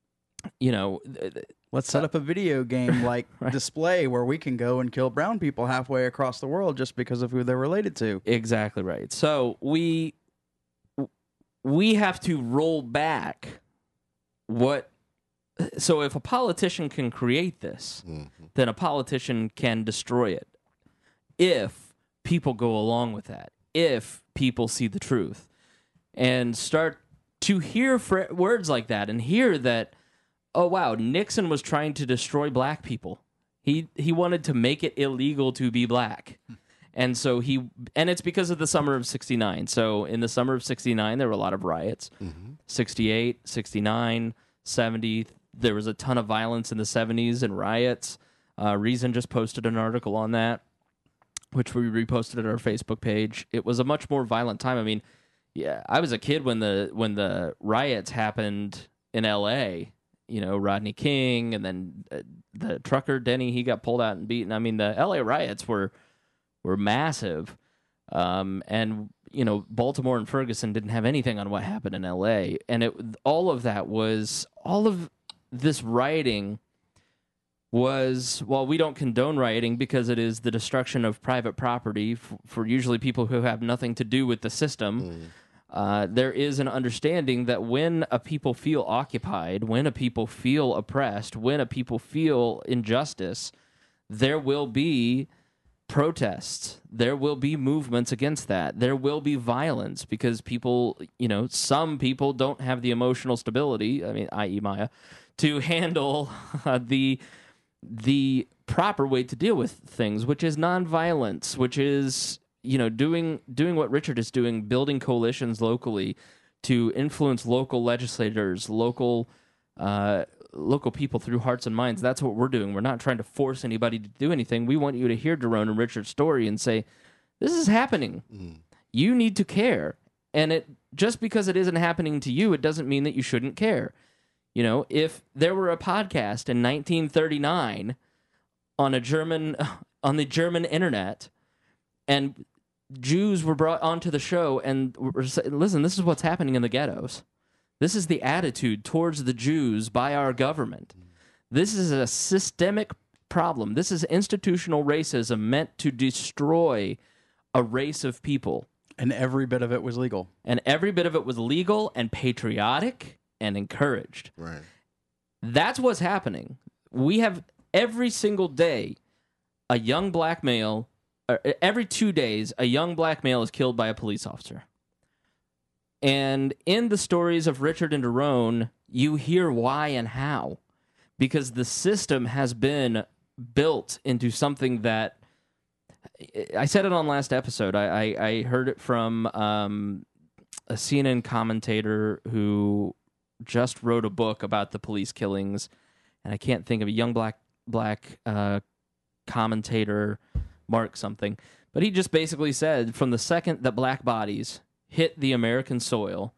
up a video game like Display where we can go and kill brown people halfway across the world just because of who they're related to. Exactly right. So we have to roll back so if a politician can create this, then a politician can destroy it. If people go along with that, if people see the truth and start to hear words like that and hear that, oh, wow, Nixon was trying to destroy black people. He wanted to make it illegal to be black. And so and it's because of the summer of 69. So in the summer of 69, there were a lot of riots. 68, 69, 70, there was a ton of violence in the 70s and riots. Reason just posted an article on that, which we reposted at our Facebook page. It was a much more violent time. I mean, yeah, I was a kid when the riots happened in L.A., Rodney King, and then the trucker, Denny, he got pulled out and beaten. I mean, the L.A. riots were massive. And, Baltimore and Ferguson didn't have anything on what happened in L.A. And all of this rioting was, well, we don't condone rioting because it is the destruction of private property for usually people who have nothing to do with the system. There is an understanding that when a people feel occupied, when a people feel oppressed, when a people feel injustice, there will be protests. There will be movements against that. There will be violence because people, some people don't have the emotional stability, I mean, i.e. Maya, to handle the proper way to deal with things, which is nonviolence, which is doing what Richard is doing, building coalitions locally to influence local legislators, local people through hearts and minds. That's what we're doing. We're not trying to force anybody to do anything. We want you to hear Daron and Richard's story and say, this is happening. You need to care. And just because it isn't happening to you, it doesn't mean that you shouldn't care. If there were a podcast in 1939 on the German internet, and Jews were brought onto the show and were saying, listen, this is what's happening in the ghettos. This is the attitude towards the Jews by our government. This is a systemic problem. This is institutional racism meant to destroy a race of people. And every bit of it was legal. And every bit of it was legal and patriotic and encouraged. Right. That's what's happening. We have every single day a young black male, every 2 days, a young black male is killed by a police officer. And in the stories of Richard and Daron, you hear why and how. Because the system has been built into something that... I said it on last episode. I heard it from a CNN commentator who just wrote a book about the police killings. And I can't think of a young black commentator, Mark something. But he just basically said, from the second that black bodies hit the American soil,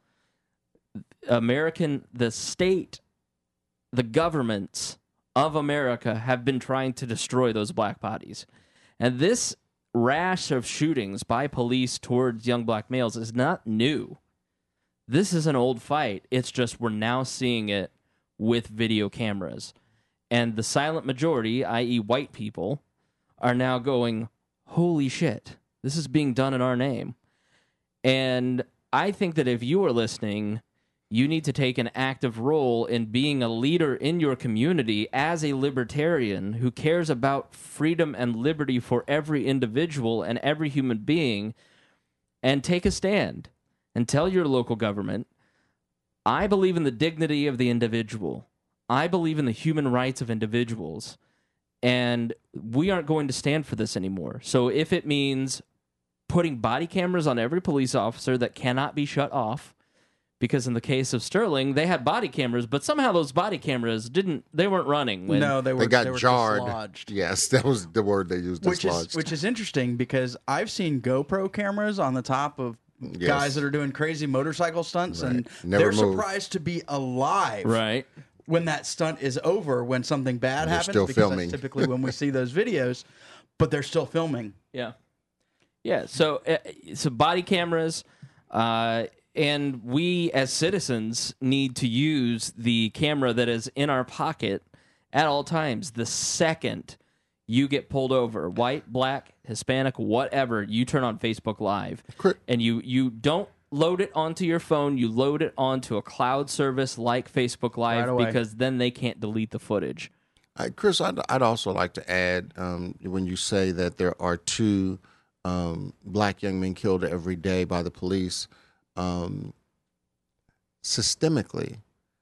the state, the governments of America have been trying to destroy those black bodies. And this rash of shootings by police towards young black males is not new. This is an old fight. It's just we're now seeing it with video cameras. And the silent majority, i.e. white people, are now going, holy shit, this is being done in our name. And I think that if you are listening, you need to take an active role in being a leader in your community as a libertarian who cares about freedom and liberty for every individual and every human being, and take a stand and tell your local government, I believe in the dignity of the individual. I believe in the human rights of individuals, and we aren't going to stand for this anymore. So if it means putting body cameras on every police officer that cannot be shut off Because in the case of Sterling, they had body cameras, but somehow those body cameras weren't running. They got jarred. dislodged. Yes, that was the word they used, dislodged. Which is interesting because I've seen GoPro cameras on the top of guys that are doing crazy motorcycle stunts, and they're surprised to be alive. Right. When that stunt is over, when something bad happens, still because filming. that's typically when we see those videos, but they're still filming. Yeah. Yeah. So body cameras, and we as citizens need to use the camera that is in our pocket at all times. The second you get pulled over, white, black, Hispanic, whatever, you turn on Facebook Live. And you don't load it onto your phone. You load it onto a cloud service like Facebook Live, because then they can't delete the footage. Chris, I'd also like to add, when you say that there are 2 black young men killed every day by the police, systemically,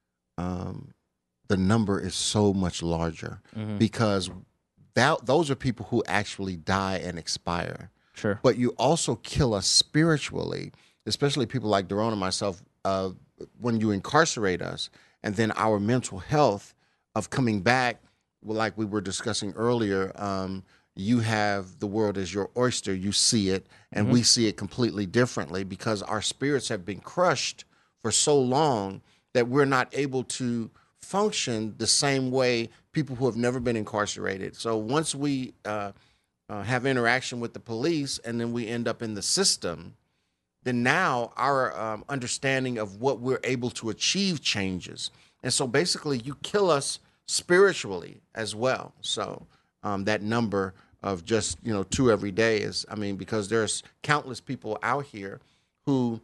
the number is so much larger because those are people who actually die and expire. Sure. But you also kill us spiritually, especially people like Daron and myself, when you incarcerate us, and then our mental health of coming back, like we were discussing earlier, you have the world as your oyster. You see it, and we see it completely differently because our spirits have been crushed for so long that we're not able to function the same way people who have never been incarcerated. So once we have interaction with the police and then we end up in the system, then now our understanding of what we're able to achieve changes. And so basically you kill us spiritually as well. So that number of just, 2 every day is, because there's countless people out here who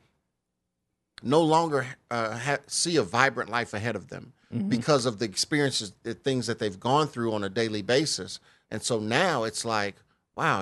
no longer see a vibrant life ahead of them because of the experiences, the things that they've gone through on a daily basis. And so now it's like, wow,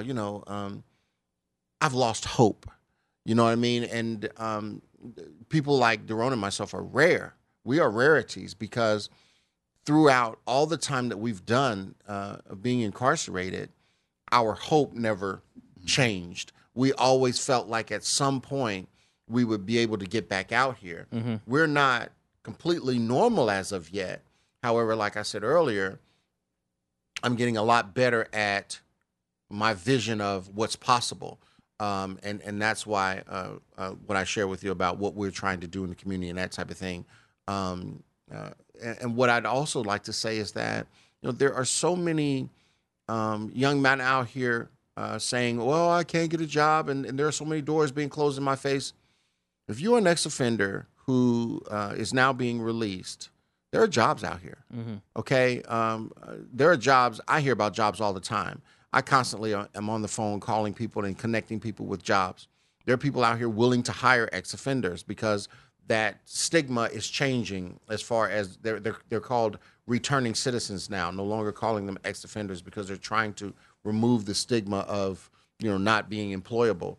I've lost hope. You know what I mean? And people like Daron and myself are rare. We are rarities because throughout all the time that we've done of being incarcerated, our hope never changed. We always felt like at some point we would be able to get back out here. We're not completely normal as of yet. However, like I said earlier, I'm getting a lot better at my vision of what's possible. And that's why when I share with you about what we're trying to do in the community and that type of thing. And what I'd also like to say is that, there are so many young men out here saying, well, I can't get a job, and there are so many doors being closed in my face. If you're an ex-offender who is now being released, there are jobs out here, okay? There are jobs. I hear about jobs all the time. I constantly am on the phone calling people and connecting people with jobs. There are people out here willing to hire ex-offenders because that stigma is changing as far as they're called returning citizens now, no longer calling them ex-offenders because they're trying to remove the stigma of, not being employable.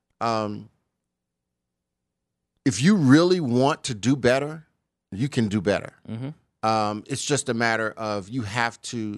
If you really want to do better, you can do better. It's just a matter of you have to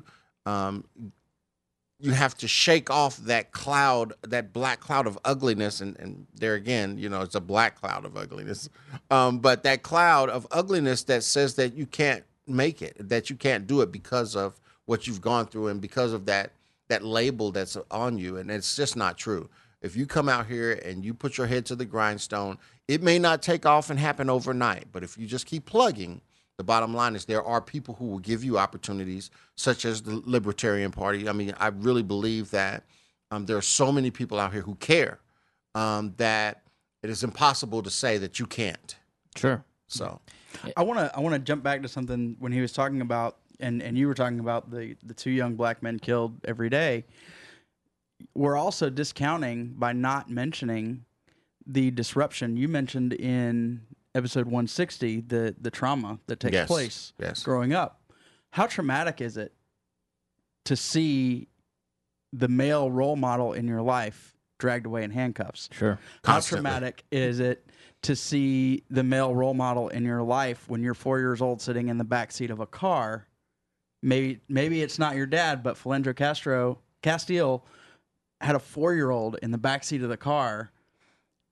shake off that cloud, that black cloud of ugliness. And there again, it's a black cloud of ugliness. But that cloud of ugliness that says that you can't make it, that you can't do it because of what you've gone through and because of that label that's on you. And it's just not true. If you come out here and you put your head to the grindstone, it may not take off and happen overnight. But if you just keep plugging, the bottom line is there are people who will give you opportunities, such as the Libertarian Party. I really believe that there are so many people out here who care that it is impossible to say that you can't. Sure. So I want to jump back to something when he was talking about, and you were talking about the 2 young black men killed every day. We're also discounting by not mentioning the disruption you mentioned in episode 160, the trauma that takes place growing up. How traumatic is it to see the male role model in your life dragged away in handcuffs? Sure. How traumatic is it to see the male role model in your life when you're 4 years old sitting in the backseat of a car? Maybe it's not your dad, but Philando Castile had a 4-year-old in the backseat of the car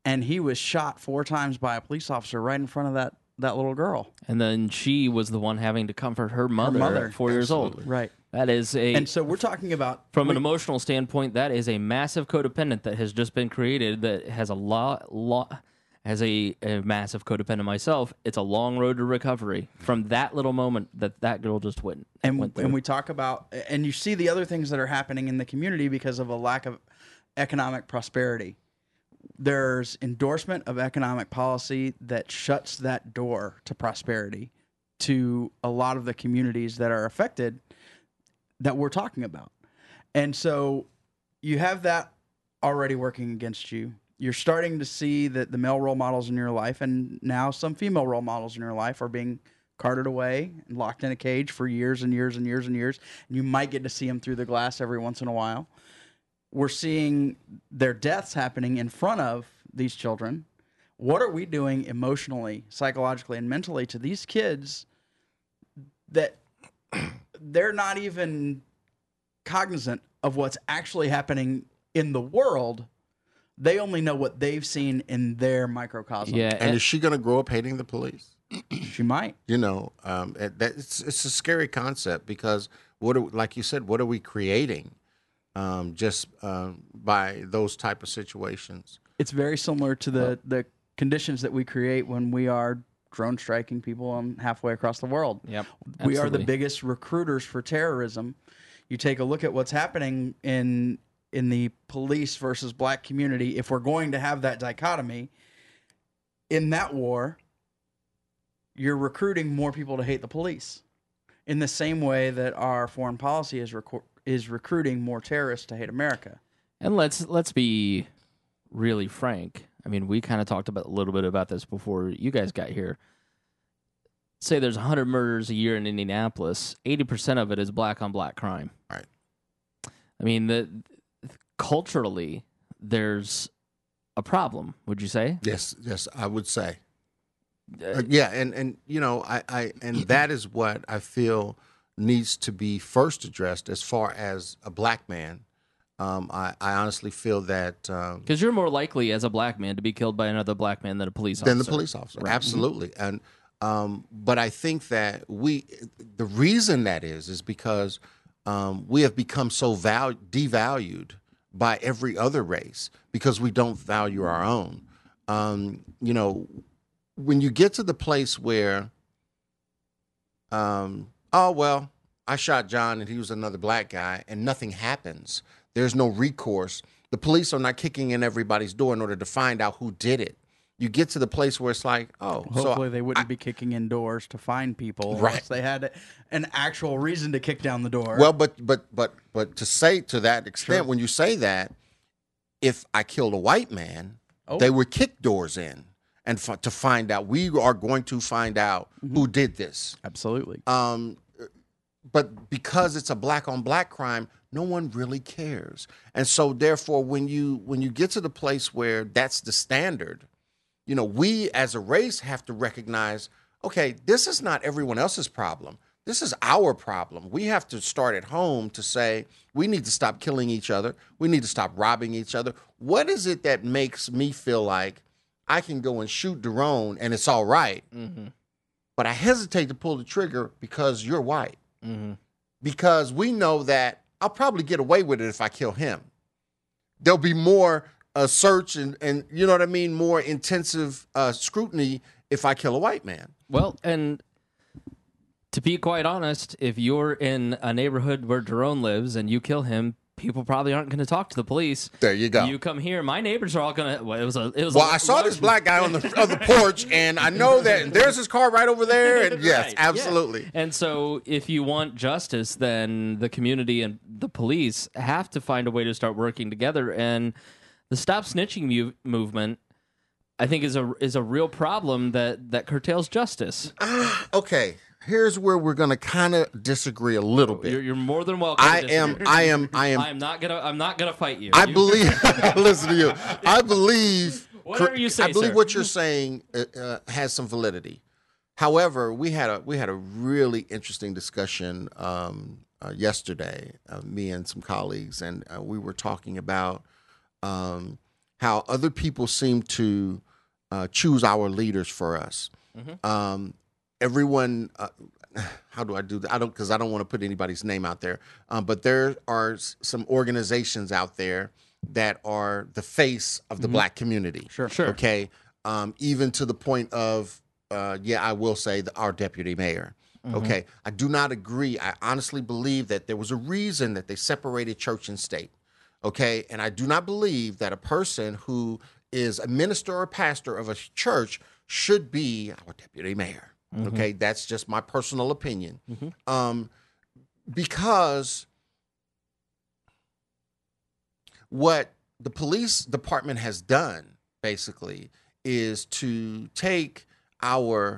and he was shot 4 times by a police officer right in front of that little girl. And then she was the one having to comfort her mother. At 4 years old. Right. That is And so we're talking about... From an emotional standpoint, that is a massive codependent that has just been created that has as a massive codependent myself, it's a long road to recovery from that little moment that girl just went through. And we talk about... And you see the other things that are happening in the community because of a lack of economic prosperity. There's endorsement of economic policy that shuts that door to prosperity to a lot of the communities that are affected that we're talking about. And so you have that already working against you. You're starting to see that the male role models in your life, and now some female role models in your life, are being carted away and locked in a cage for years and years and years and years. And you might get to see them through the glass every once in a while. We're seeing their deaths happening in front of these children. What are we doing emotionally, psychologically, and mentally to these kids that they're not even cognizant of what's actually happening in the world? They only know what they've seen in their microcosm. Yeah, and is she going to grow up hating the police? She might. You know, it's a scary concept because like you said, what are we creating by those type of situations? It's very similar to the conditions that we create when we are drone striking people halfway across the world. Yep, we are the biggest recruiters for terrorism. You take a look at what's happening in the police versus black community. If we're going to have that dichotomy in that war, you're recruiting more people to hate the police in the same way that our foreign policy is recruiting more terrorists to hate America. And let's be really frank. I mean, we kind of talked a little bit about this before you guys got here. Say there's 100 murders a year in Indianapolis. 80% of it is black on black crime. Right. I mean, culturally, there's a problem. Would you say? Yes, I would say. Yeah, and you know, I and that is what I feel needs to be first addressed as far as a black man. I honestly feel that because you're more likely as a black man to be killed by another black man than a police officer. Than the police officer, right. Absolutely. And but I think that the reason that is because we have become so devalued by every other race because we don't value our own. You know, when you get to the place where, oh well, I shot John and he was another black guy, and nothing happens. There's no recourse. The police are not kicking in everybody's door in order to find out who did it. You get to the place where it's like, oh, hopefully they wouldn't be kicking in doors to find people, right? Unless they had an actual reason to kick down the door. Well, but to say to that extent, Sure. When you say that, if I killed a white man, they would kick doors in and to find out. We are going to find out who did this. Absolutely. But because it's a black on black crime, no one really cares. And so therefore, when you get to the place where that's the standard, you know, we as a race have to recognize, okay, this is not everyone else's problem. This is our problem. We have to start at home to say, we need to stop killing each other. We need to stop robbing each other. What is it that makes me feel like I can go and shoot Daron and it's all right, but I hesitate to pull the trigger because you're white? Because we know that I'll probably get away with it if I kill him. There'll be more search and you know what I mean, more intensive scrutiny if I kill a white man. Well, and to be quite honest, if you're in a neighborhood where Daron lives and you kill him, people probably aren't going to talk to the police. There you go. You come here, my neighbors are all going to. Well, I saw this black guy on the porch, and I know that and there's his car right over there. And yes, right, absolutely. Yeah. And so, if you want justice, then the community and the police have to find a way to start working together. And the Stop Snitching movement, I think, is a real problem that curtails justice. Okay. Here's where we're going to kind of disagree a little bit. You're more than welcome. I am. I'm not gonna fight you. I believe. Listen to you. I believe. Whatever you say, I believe sir. what you're saying has some validity. However, we had a really interesting discussion yesterday. Me and some colleagues, and we were talking about how other people seem to choose our leaders for us. Everyone, how do I do that? Because I don't want to put anybody's name out there. But there are some organizations out there that are the face of the black community. Sure. Okay. Even to the point of, I will say our deputy mayor. Okay. I do not agree. I honestly believe that there was a reason that they separated church and state. Okay. And I do not believe that a person who is a minister or pastor of a church should be our deputy mayor. Okay. That's just my personal opinion. Because what the police department has done basically is to take our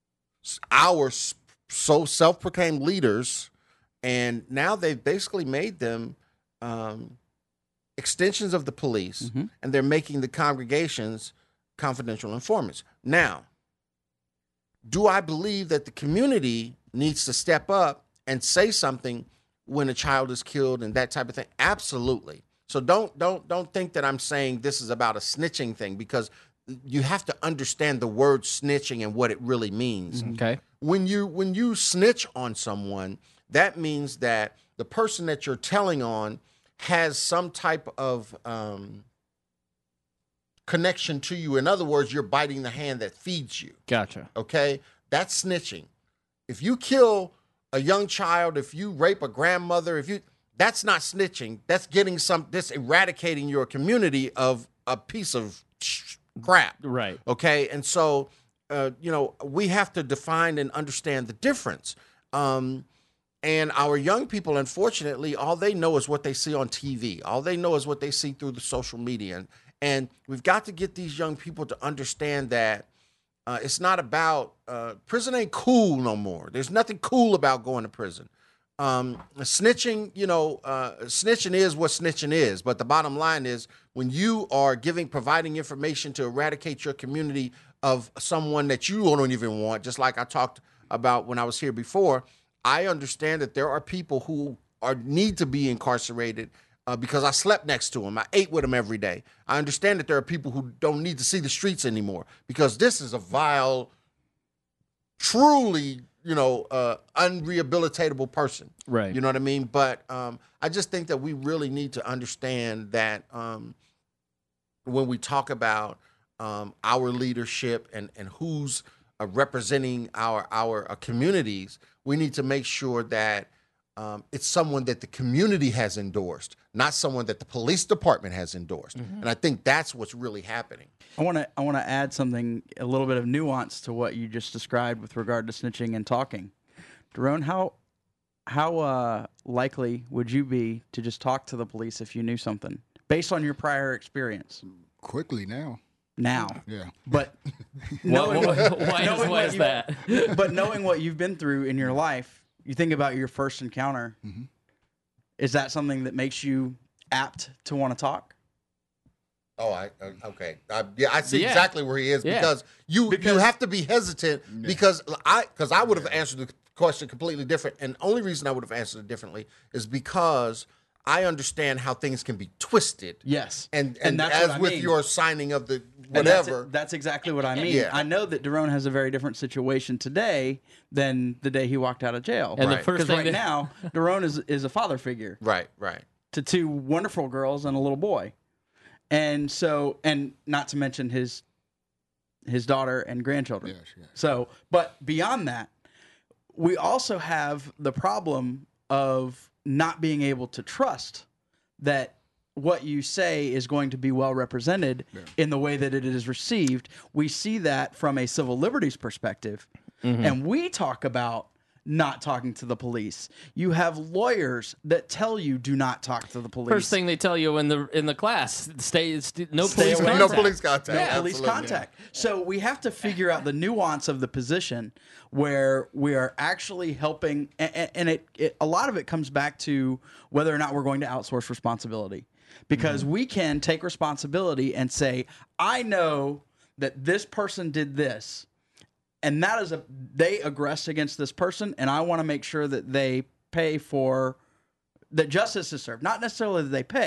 so self-proclaimed leaders, and now they've basically made them extensions of the police, and they're making the congregations confidential informants. Now, do I believe that the community needs to step up and say something when a child is killed and that type of thing? Absolutely. So don't think that I'm saying this is about a snitching thing, because you have to understand the word snitching and what it really means. Okay. When you snitch on someone, that means that the person that you're telling on has some type of connection to you. In other words, you're biting the hand that feeds you. Gotcha. Okay? That's snitching. If you kill a young child, if you rape a grandmother, that's not snitching. That's that's eradicating your community of a piece of crap. Right. Okay? And so, we have to define and understand the difference. And our young people, unfortunately, all they know is what they see on TV. All they know is what they see through the social media. And we've got to get these young people to understand that it's not about prison ain't cool no more. There's nothing cool about going to prison. Snitching, snitching is what snitching is. But the bottom line is, when you are providing information to eradicate your community of someone that you don't even want, just like I talked about when I was here before, I understand that there are people who need to be incarcerated because I slept next to them. I ate with them every day. I understand that there are people who don't need to see the streets anymore, because this is a vile, truly, unrehabilitatable person. Right. You know what I mean? But I just think that we really need to understand that when we talk about our leadership and who's representing our communities, we need to make sure that it's someone that the community has endorsed, not someone that the police department has endorsed. And I think that's what's really happening. I want to add something, a little bit of nuance to what you just described with regard to snitching and talking. Daron, how likely would you be to just talk to the police if you knew something based on your prior experience? Quickly now. Yeah. But why is that? But knowing what you've been through in your life, you think about your first encounter. Is that something that makes you apt to want to talk? Oh, okay. I see exactly where he is, because you have to be hesitant, because I would have answered the question completely different, and the only reason I would have answered it differently is because I understand how things can be twisted. Yes. And that's as with your signing of the whatever. That's exactly what I mean. Yeah. I know that Daron has a very different situation today than the day he walked out of jail. And the first thing now, Daron is a father figure. Right. To two wonderful girls and a little boy. And so, and not to mention his daughter and grandchildren. Yes. So, but beyond that, we also have the problem of not being able to trust that what you say is going to be well represented in the way that it is received. We see that from a civil liberties perspective. And we talk about not talking to the police. You have lawyers that tell you do not talk to the police. First thing they tell you in the class, no police away. contact. No police contact. No police contact. So we have to figure out the nuance of the position where we are actually helping, and a lot of it comes back to whether or not we're going to outsource responsibility. Because we can take responsibility and say, I know that this person did this, and that is they aggressed against this person, and I want to make sure that they pay for, that justice is served. Not necessarily that they pay,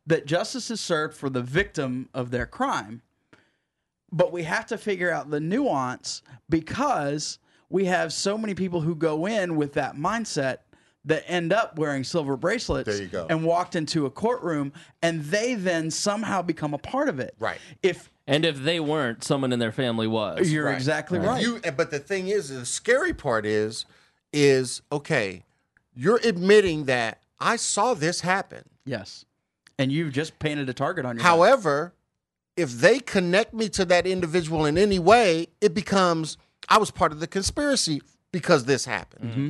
that justice is served for the victim of their crime. But we have to figure out the nuance because we have so many people who go in with that mindset that end up wearing silver bracelets There you go. and walked into a courtroom, and they then somehow become a part of it. Right. If they weren't, someone in their family was. you're exactly right. But the thing is, the scary part is okay, you're admitting that I saw this happen. Yes. And you've just painted a target on your back. However, if they connect me to that individual in any way, it becomes I was part of the conspiracy because this happened. Mm-hmm.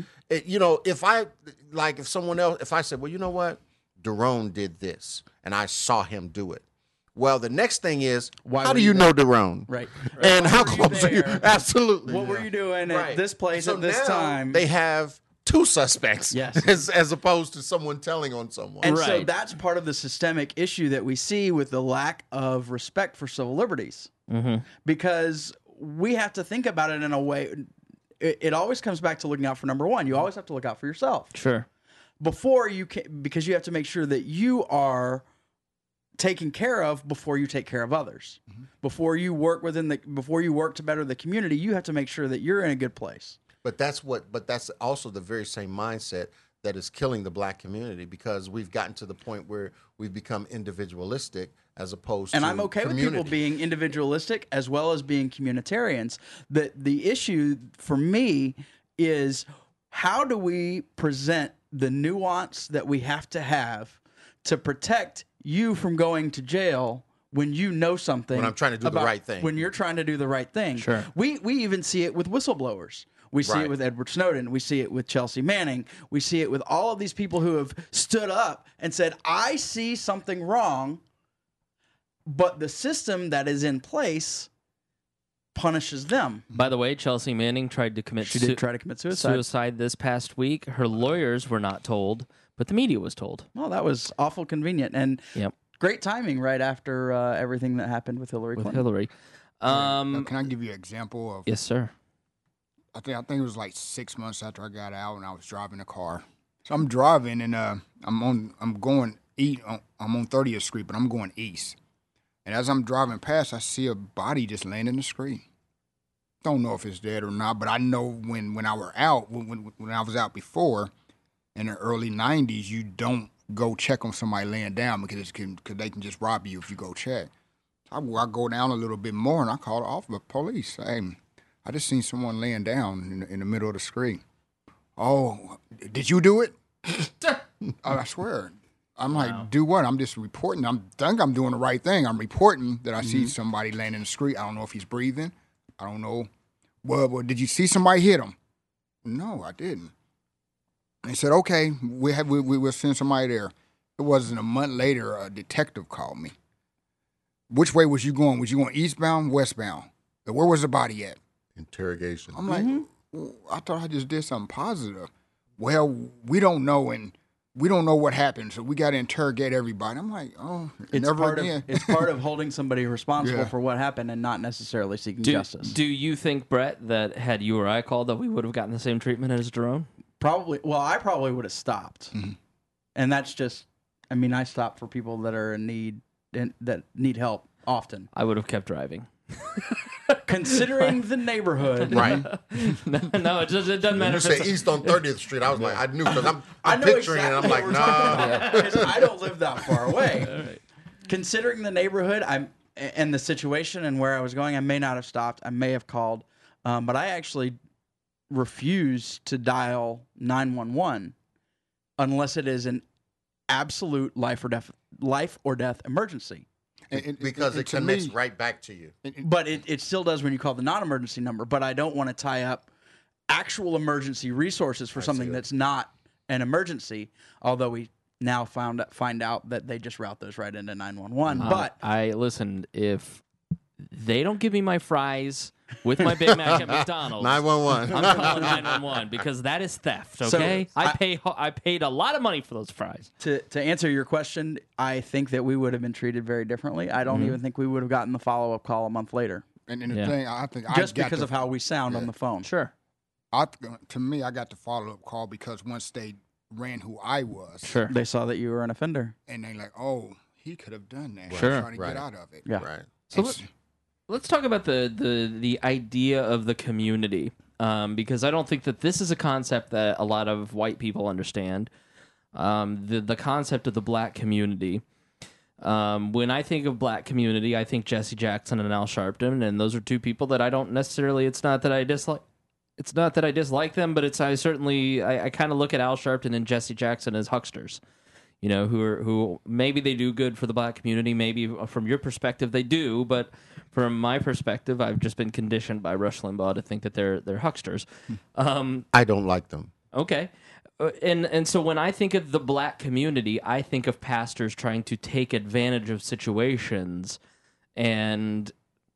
If someone else, if I said, well, you know what, Daron did this, and I saw him do it. Well, the next thing is, how do you know Daron? Right. And how close are you? Absolutely. What were you doing at this place at this time? They have two suspects, yes, as opposed to someone telling on someone. And so that's part of the systemic issue that we see with the lack of respect for civil liberties. Mm-hmm. Because we have to think about it in a way. It always comes back to looking out for number one. You always have to look out for yourself. Sure. Before you can, because you have to make sure that you are taken care of before you take care of others. Mm-hmm. Before you work to better the community, you have to make sure that you're in a good place. But that's also the very same mindset that is killing the black community, because we've gotten to the point where we've become individualistic as opposed to I'm okay community. with people being individualistic as well as being communitarians. The issue for me is, how do we present the nuance that we have to protect you from going to jail when you know something. When I'm trying to do the right thing. When you're trying to do the right thing. Sure. We even see it with whistleblowers. We see it with Edward Snowden. We see it with Chelsea Manning. We see it with all of these people who have stood up and said, I see something wrong, but the system that is in place punishes them. By the way, Chelsea Manning tried to commit suicide this past week. Her lawyers were not told, but the media was told. Well, that was awful convenient. And great timing right after everything that happened with Hillary Clinton. Can I give you an example of? Yes, sir. I think it was like 6 months after I got out, and I was driving a car. So I'm driving, and I'm on 30th Street, but I'm going east. And as I'm driving past, I see a body just laying in the street. Don't know if it's dead or not, but I know when I was out, when I was out before, in the early 90s, you don't go check on somebody laying down because they can just rob you if you go check. So I go down a little bit more, and I call the police. Hey, I just seen someone laying down in the middle of the street. Oh, did you do it? I swear. I'm like, do what? I'm just reporting. I think I'm doing the right thing. I'm reporting that I see somebody laying in the street. I don't know if he's breathing. I don't know. Well, did you see somebody hit him? No, I didn't. They said, okay, we'll send somebody there. It wasn't a month later, a detective called me. Which way was you going? Was you going eastbound, westbound? Where was the body at? Interrogation. I'm like, I thought I just did something positive. Well, we don't know, and we don't know what happened, so we got to interrogate everybody. I'm like, it's part of holding somebody responsible for what happened and not necessarily seeking justice. Do you think, Brett, that had you or I called, that we would have gotten the same treatment as Daron? Probably. Well, I probably would have stopped, and that's just. I mean, I stop for people that are in need that need help often. I would have kept driving. Considering the neighborhood, right? No, it doesn't matter. You say East on 30th Street. I was like, I knew because I'm picturing it. I'm like, nah. I don't live that far away. Right. Considering the neighborhood, and the situation and where I was going, I may not have stopped. I may have called, but I actually refuse to dial 911 unless it is an absolute life or death emergency. Because it connects right back to you. But it still does when you call the non-emergency number. But I don't want to tie up actual emergency resources for something that's not an emergency, although we now find out that they just route those right into 911. But listen, if they don't give me my fries with my Big Mac at McDonald's, 911. I'm calling 911 because that is theft. Okay, so I paid a lot of money for those fries. To answer your question, I think that we would have been treated very differently. I don't even think we would have gotten the follow-up call a month later. And the thing, I think just because of how we sound on the phone. Sure. To me, I got the follow-up call because once they ran who I was, they saw that you were an offender, and they like, oh, he could have done that. Sure. Trying to get out of it. Yeah. Right. So let's talk about the idea of the community, because I don't think that this is a concept that a lot of white people understand. The concept of the black community. When I think of black community, I think Jesse Jackson and Al Sharpton, and those are two people that I don't necessarily. It's not that I dislike. It's not that I dislike them, but I kind of look at Al Sharpton and Jesse Jackson as hucksters. You know, who maybe they do good for the black community, maybe from your perspective they do, but from my perspective, I've just been conditioned by Rush Limbaugh to think that they're hucksters. I don't like them. Okay. And so when I think of the black community, I think of pastors trying to take advantage of situations. And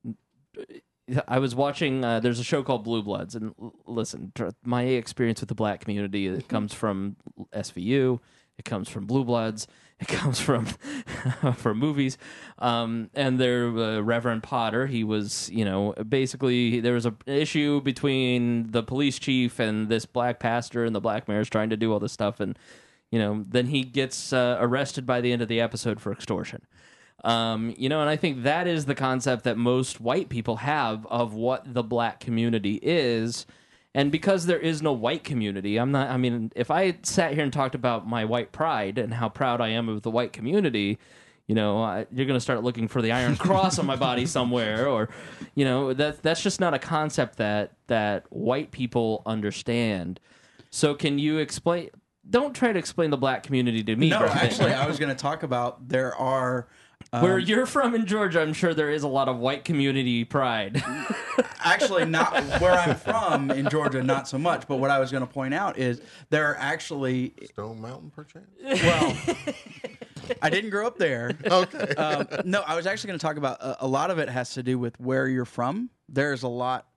I was watching, there's a show called Blue Bloods. And listen, my experience with the black community, it comes from SVU. It comes from Blue Bloods. It comes from from movies. And there, Reverend Potter, he was, basically there was an issue between the police chief and this black pastor, and the black mayor's trying to do all this stuff. And, then he gets arrested by the end of the episode for extortion. And I think that is the concept that most white people have of what the black community is. And because there is no white community, if I sat here and talked about my white pride and how proud I am of the white community, you're going to start looking for the Iron Cross on my body somewhere, or, that's just not a concept that white people understand. So can you explain? Don't try to explain the black community to me. No, Brendan. actually, I was going to talk about there are. Where you're from in Georgia, I'm sure there is a lot of white community pride. Actually, not where I'm from in Georgia, not so much. But what I was going to point out is there are actually Stone Mountain, perchance? Well, I didn't grow up there. Okay. No, I was actually going to talk about a lot of it has to do with where you're from. There's a lot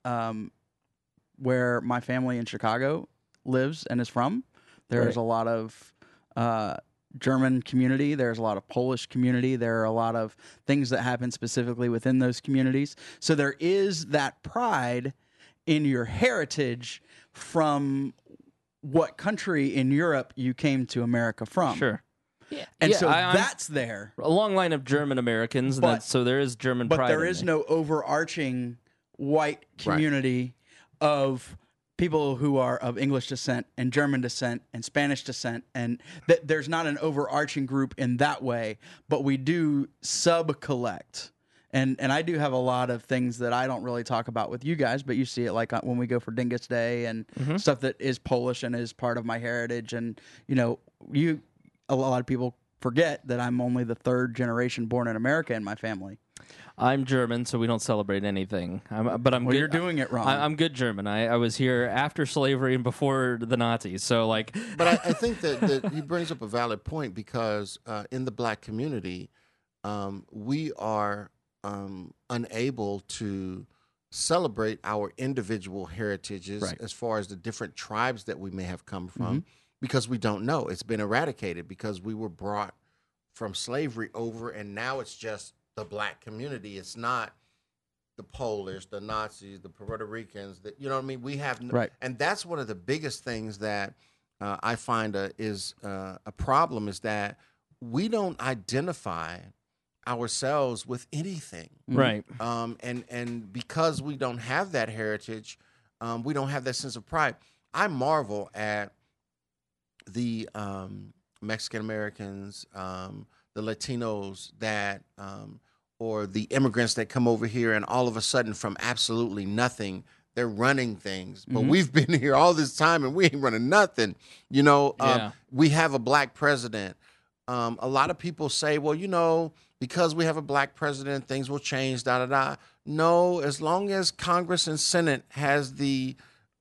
where my family in Chicago lives and is from. There's a lot of German community. There's a lot of Polish community. There are a lot of things that happen specifically within those communities. So there is that pride in your heritage from what country in Europe you came to America from. Sure. Yeah. And so that's there. A long line of German Americans, so there is German pride. But there is no overarching white community of people who are of English descent and German descent and Spanish descent, and there's not an overarching group in that way, but we do sub-collect. And I do have a lot of things that I don't really talk about with you guys, but you see it like when we go for Dingus Day and stuff that is Polish and is part of my heritage. And, a lot of people forget that I'm only the third generation born in America in my family. I'm German, so we don't celebrate anything. But I'm good. You're doing it wrong. I'm good German. I was here after slavery and before the Nazis. So, like, but I think that he brings up a valid point, because in the black community, we are unable to celebrate our individual heritages as far as the different tribes that we may have come from, because we don't know. It's been eradicated because we were brought from slavery over, and now it's just the black community. It's not the Polish, the Nazis, the Puerto Ricans. You know what I mean? We have, and that's one of the biggest things that I find is a problem, is that we don't identify ourselves with anything, right? And because we don't have that heritage, we don't have that sense of pride. I marvel at the Mexican Americans, the Latinos that, or the immigrants that come over here, and all of a sudden, from absolutely nothing, they're running things. But we've been here all this time and we ain't running nothing. We have a black president. A lot of people say, well, because we have a black president, things will change, da-da-da. No, as long as Congress and Senate has the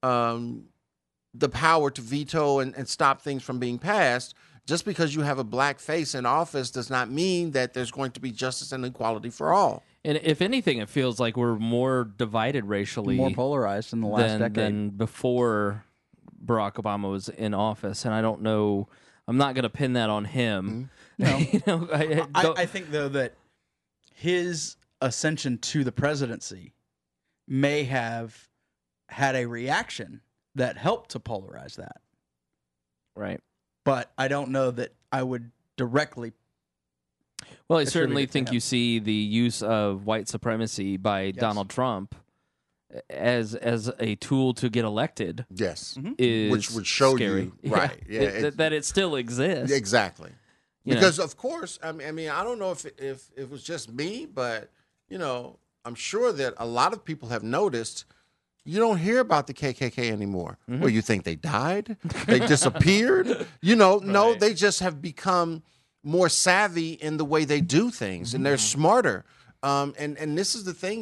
power to veto and stop things from being passed, just because you have a black face in office does not mean that there's going to be justice and equality for all. And if anything, it feels like we're more divided racially, more polarized in the last decade than before Barack Obama was in office. And I don't know, I'm not going to pin that on him. No, I think though that his ascension to the presidency may have had a reaction that helped to polarize that. Right. But I don't know that I would directly Well, I certainly think you see the use of white supremacy by Donald Trump as a tool to get elected. Yes, is which would show scary. you right, that it still exists. Exactly. You Because of course, I mean, I don't know if it was just me, but I'm sure that a lot of people have noticed. You don't hear about the KKK anymore. Well, you think they died? They disappeared? No, they just have become more savvy in the way they do things, and they're smarter. And this is the thing,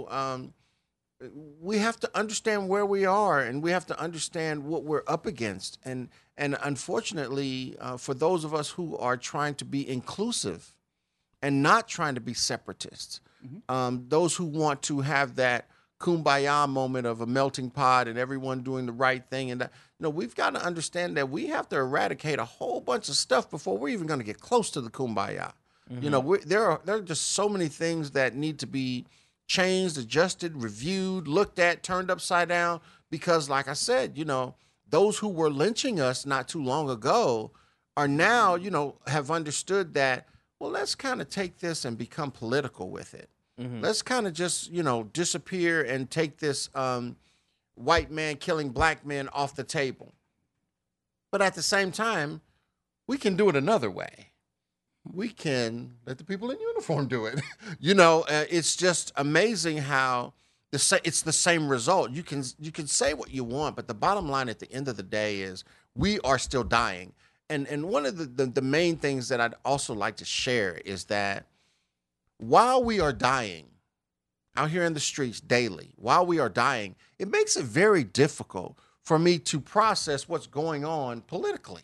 we have to understand where we are, and we have to understand what we're up against. And unfortunately, for those of us who are trying to be inclusive and not trying to be separatists, those who want to have that kumbaya moment of a melting pot and everyone doing the right thing, and we've got to understand that we have to eradicate a whole bunch of stuff before we're even going to get close to the kumbaya. There are just so many things that need to be changed, adjusted, reviewed, looked at, turned upside down, because like I said, those who were lynching us not too long ago are now, have understood that, well, let's kind of take this and become political with it. Let's kind of just, disappear and take this white man killing black men off the table. But at the same time, we can do it another way. We can let the people in uniform do it. It's just amazing how it's the same result. You can say what you want, but the bottom line at the end of the day is we are still dying. And one of the main things that I'd also like to share is that while we are dying out here in the streets daily, while we are dying, it makes it very difficult for me to process what's going on politically.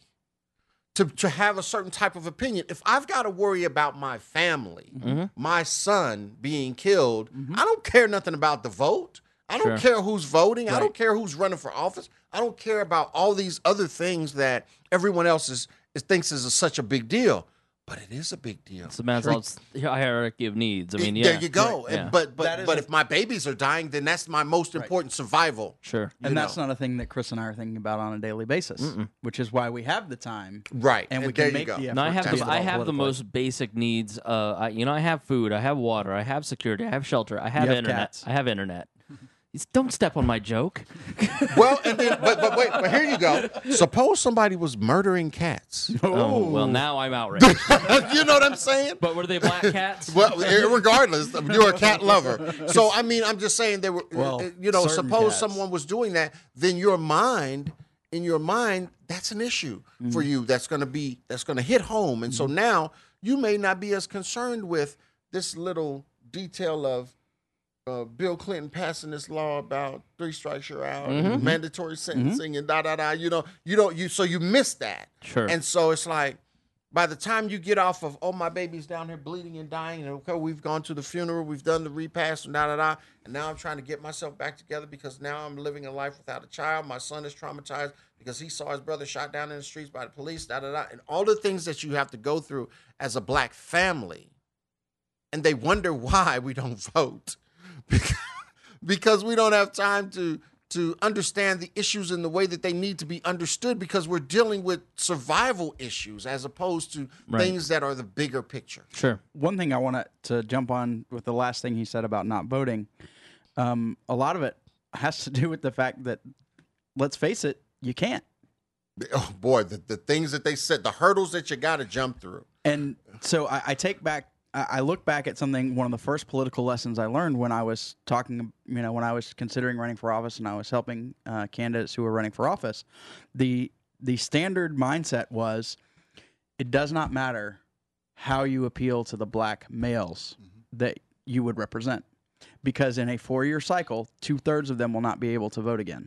To have a certain type of opinion. If I've got to worry about my family, my son being killed, I don't care nothing about the vote. I don't care who's voting. Right. I don't care who's running for office. I don't care about all these other things that everyone else thinks is such a big deal. But it is a big deal. It's the Maslow's hierarchy of needs. I mean, there you go. Right. But if my babies are dying, then that's my most important survival. Sure. And that's not a thing that Chris and I are thinking about on a daily basis, which is why we have the time. Right. And we can make the effort. No, I have the most basic needs. I have food. I have water. I have security. I have shelter. I have internet. Cats. I have internet. Don't step on my joke. Well, and then, but wait, but here you go. Suppose somebody was murdering cats. Oh, well, now I'm outraged. You know what I'm saying? But were they black cats? Well, regardless, you're a cat lover. So, I mean, I'm just saying they were, suppose someone was doing that, then in your mind, that's an issue for you. That's going to hit home. And so now you may not be as concerned with this little detail of Bill Clinton passing this law about 3 strikes you're out, and mandatory sentencing, and so you miss that. Sure. And so it's like, by the time you get off of, my baby's down here bleeding and dying, and okay, we've gone to the funeral, we've done the repast, and and now I'm trying to get myself back together because now I'm living a life without a child. My son is traumatized because he saw his brother shot down in the streets by the police, and all the things that you have to go through as a black family, and they wonder why we don't vote. Because we don't have time to understand the issues in the way that they need to be understood, because we're dealing with survival issues as opposed to things that are the bigger picture. Sure. One thing I want to jump on with the last thing he said about not voting, a lot of it has to do with the fact that, let's face it, you can't. Oh, boy, the things that they said, the hurdles that you got to jump through. And so I look back at one of the first political lessons I learned when I was talking, when I was considering running for office and I was helping candidates who were running for office. The standard mindset was, it does not matter how you appeal to the black males that you would represent, because in a 4-year cycle, 2/3 of them will not be able to vote again.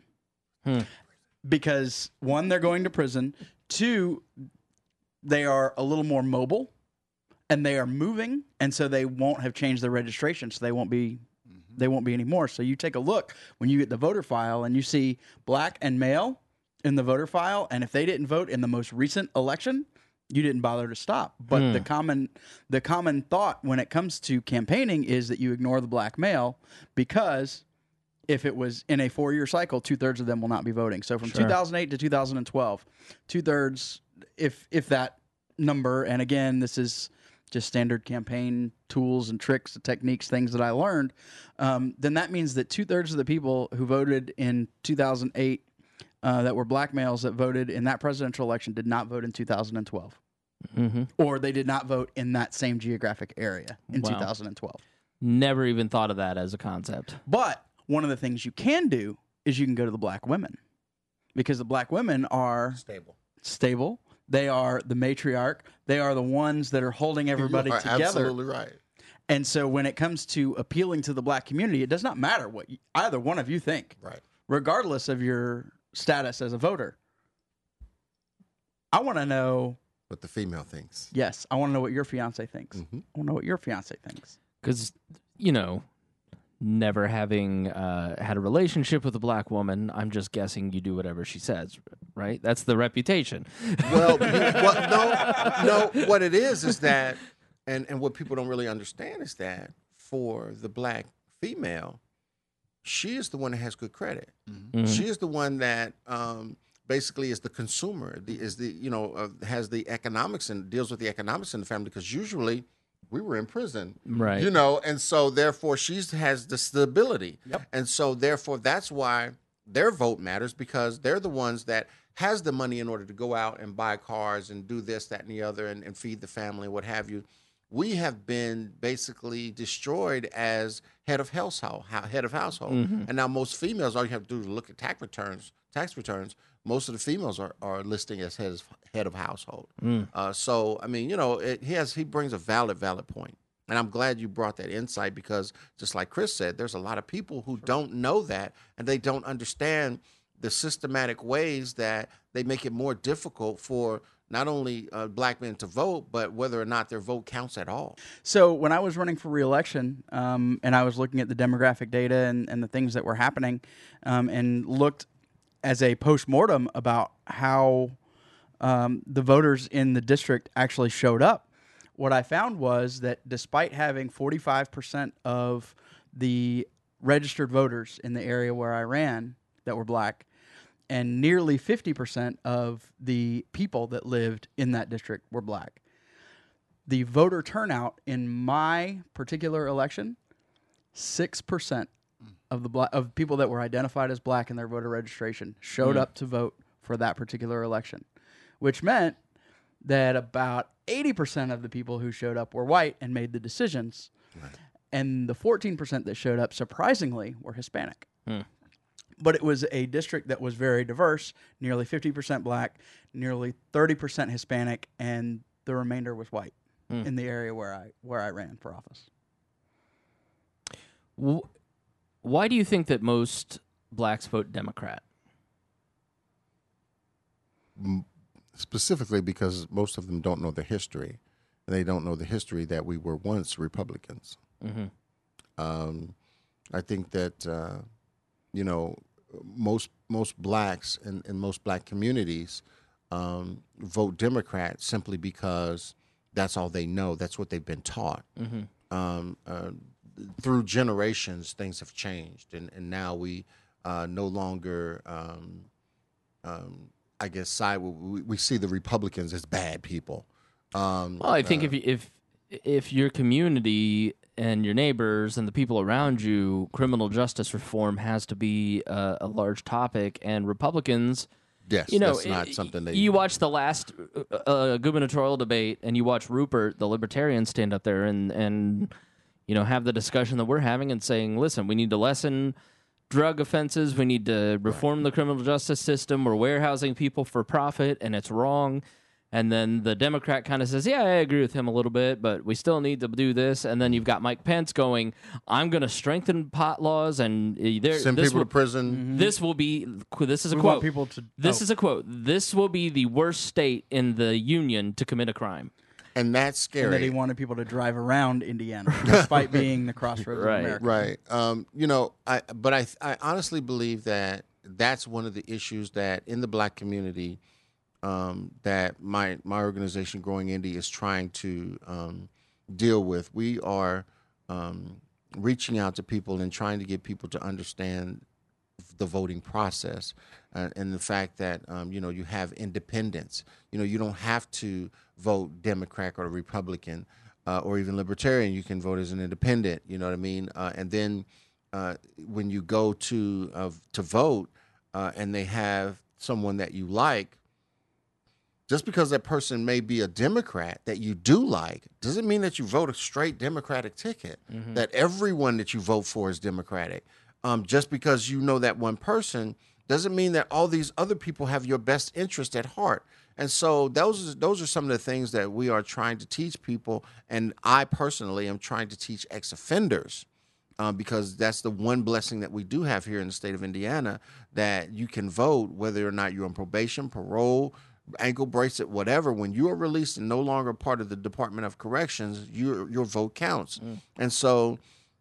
Because 1, they're going to prison. 2, they are a little more mobile. And they are moving, and so they won't have changed their registration, so they won't be anymore. So you take a look when you get the voter file, and you see black and male in the voter file, and if they didn't vote in the most recent election, you didn't bother to stop. But the common thought when it comes to campaigning is that you ignore the black male, because if it was in a 4-year cycle, 2/3 of them will not be voting. So from 2008 to 2012, 2/3, if that number, and again, this is just standard campaign tools and tricks and techniques, things that I learned, then that means that 2/3 of the people who voted in 2008 that were black males that voted in that presidential election did not vote in 2012. Or they did not vote in that same geographic area in 2012. Never even thought of that as a concept. But one of the things you can do is you can go to the black women, because the black women are stable. They are the matriarch. They are the ones that are holding everybody together. Absolutely right. And so when it comes to appealing to the black community, it does not matter what either one of you think, right? Regardless of your status as a voter. I want to know what the female thinks. Yes, I want to know what your fiance thinks. I want to know what your fiance thinks. Because, never having had a relationship with a black woman, I'm just guessing you do whatever she says, right? That's the reputation. Well, no. What it is that, and what people don't really understand is that for the black female, she is the one that has good credit. She is the one that basically is the consumer, has the economics and deals with the economics in the family, because usually we were in prison, right? And so therefore she has the stability, and so therefore that's why their vote matters, because they're the ones that has the money in order to go out and buy cars and do this, that, and the other, and feed the family, what have you. We have been basically destroyed as head of household, and now most females, all you have to do is look at tax returns. Most of the females are listing as head of household. So I mean, he brings a valid point, and I'm glad you brought that insight, because just like Chris said, there's a lot of people who don't know that, and they don't understand the systematic ways that they make it more difficult for not only black men to vote, but whether or not their vote counts at all. So when I was running for re-election, and I was looking at the demographic data and the things that were happening, and looked as a post-mortem about how the voters in the district actually showed up, what I found was that despite having 45% of the registered voters in the area where I ran that were black, and nearly 50% of the people that lived in that district were black, the voter turnout in my particular election, 6% of people that were identified as black in their voter registration showed up to vote for that particular election, which meant that about 80% of the people who showed up were white and made the decisions, and the 14% that showed up, surprisingly, were Hispanic. But it was a district that was very diverse, nearly 50% black, nearly 30% Hispanic, and the remainder was white in the area where I ran for office. Why do you think that most blacks vote Democrat? Specifically because most of them don't know the history. They don't know the history that we were once Republicans. I think that most blacks and most black communities vote Democrat simply because that's all they know. That's what they've been taught. Through generations, things have changed, and now we no longer, I guess, side. We see the Republicans as bad people. Well, I think if your community and your neighbors and the people around you, criminal justice reform has to be a large topic, and Republicans. Yes, that's not something you watch the last gubernatorial debate, and you watch Rupert, the libertarian, stand up there and have the discussion that we're having and saying, listen, we need to lessen drug offenses. We need to reform the criminal justice system. We're warehousing people for profit, and it's wrong. And then the Democrat kind of says, yeah, I agree with him a little bit, but we still need to do this. And then you've got Mike Pence going, I'm going to strengthen pot laws and send people to prison. This will be, this is a We quote. want people to, This is a quote. This will be the worst state in the union to commit a crime. And that's scary. And that he wanted people to drive around Indiana, despite being the crossroads of America. Right. I honestly believe that that's one of the issues that in the black community that my organization, Growing Indy, is trying to deal with. We are reaching out to people and trying to get people to understand the voting process and the fact that you have independence. You don't have to vote Democrat or Republican. or even libertarian. You can vote as an independent. You know what I mean? And then when you go to vote, and they have someone that you like, just because that person may be a Democrat that you do like, doesn't mean that you vote a straight Democratic ticket, that everyone that you vote for is Democratic. Just because you know that one person doesn't mean that all these other people have your best interest at heart. And so those are some of the things that we are trying to teach people. And I personally am trying to teach ex-offenders, because that's the one blessing that we do have here in the state of Indiana, that you can vote whether or not you're on probation, parole, ankle bracelet, whatever. When you are released and no longer part of the Department of Corrections, your vote counts. And so,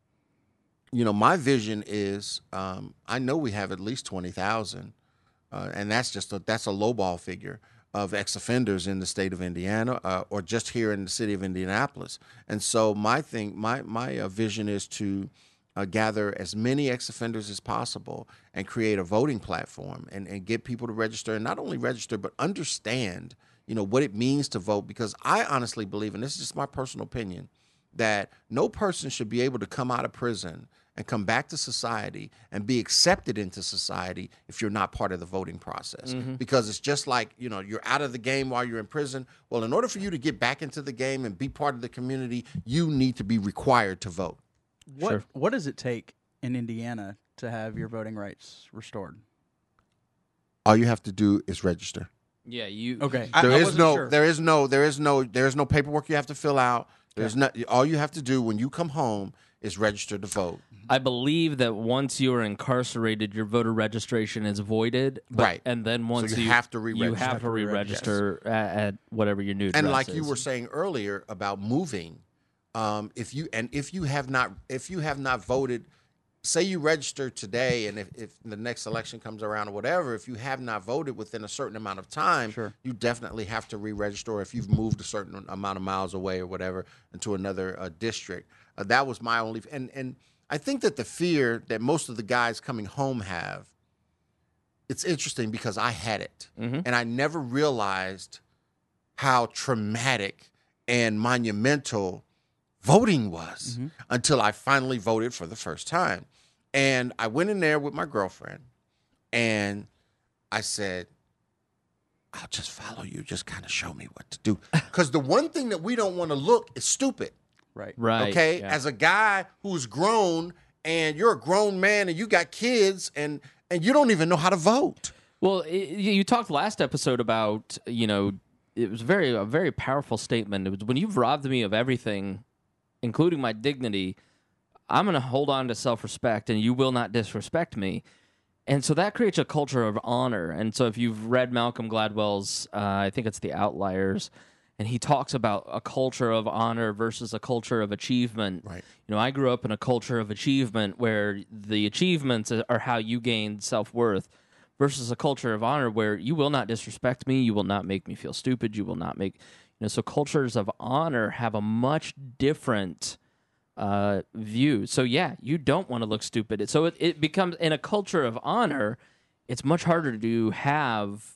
my vision is, I know we have at least 20,000, and that's a lowball figure of ex-offenders in the state of Indiana, or just here in the city of Indianapolis. And so my vision is to gather as many ex-offenders as possible and create a voting platform and get people to register, and not only register, but understand, what it means to vote. Because I honestly believe, and this is just my personal opinion, that no person should be able to come out of prison and come back to society and be accepted into society if you're not part of the voting process. Because it's just like, you're out of the game while you're in prison. Well, in order for you to get back into the game and be part of the community, you need to be required to vote. What does it take in Indiana to have your voting rights restored? All you have to do is register. Yeah, you. Okay. There is no paperwork you have to fill out. All you have to do when you come home is register to vote. I believe that once you are incarcerated, your voter registration is voided. Right. And then once you have to re-register. You have to re-register at whatever your new address is. And like is. you were saying earlier about moving, if you have not voted, say you register today, and if the next election comes around or whatever, if you have not voted within a certain amount of time, you definitely have to re-register. Or if you've moved a certain amount of miles away or whatever into another district. That was my only, and I think that the fear that most of the guys coming home have, it's interesting because I had it, and I never realized how traumatic and monumental voting was until I finally voted for the first time. And I went in there with my girlfriend, and I said, I'll just follow you. Just kind of show me what to do. Because the one thing that we don't want to look is stupid. Right. Okay. Yeah. As a guy who's grown, and you're a grown man, and you got kids, and you don't even know how to vote. Well, you talked last episode about, it was a very powerful statement. It was, when you've robbed me of everything, including my dignity, I'm going to hold on to self-respect, and you will not disrespect me. And so that creates a culture of honor. And so if you've read Malcolm Gladwell's, I think it's The Outliers, and he talks about a culture of honor versus a culture of achievement. Right. I grew up in a culture of achievement where the achievements are how you gain self-worth, versus a culture of honor where you will not disrespect me, you will not make me feel stupid, you will not make... so cultures of honor have a much different view. So yeah, you don't want to look stupid. So it becomes, in a culture of honor, it's much harder to have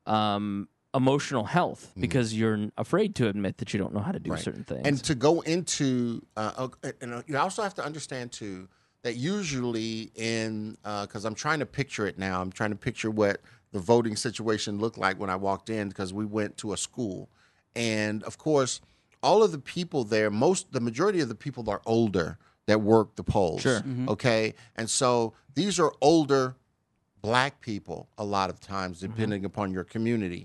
emotional health because you're afraid to admit that you don't know how to do certain things. And to go into, and you also have to understand too, that usually because I'm trying to picture it now, I'm trying to picture what the voting situation looked like when I walked in, because we went to a school. And of course, all of the people there, the majority of the people are older that work the polls. Sure. Okay. And so these are older Black people a lot of times, depending upon your community.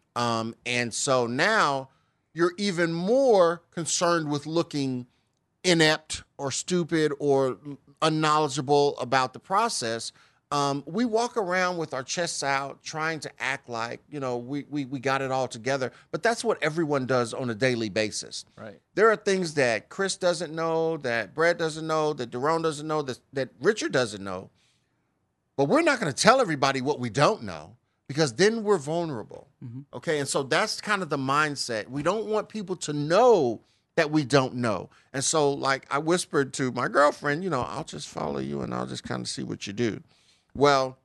And so now you're even more concerned with looking inept or stupid or unknowledgeable about the process. We walk around with our chests out trying to act like, we got it all together. But that's what everyone does on a daily basis. Right. There are things that Chris doesn't know, that Brett doesn't know, that Daron doesn't know, that Richard doesn't know. But we're not going to tell everybody what we don't know, because then we're vulnerable. Okay. And so that's kind of the mindset. We don't want people to know that we don't know. And so, like I whispered to my girlfriend, I'll just follow you and I'll just kind of see what you do. Well,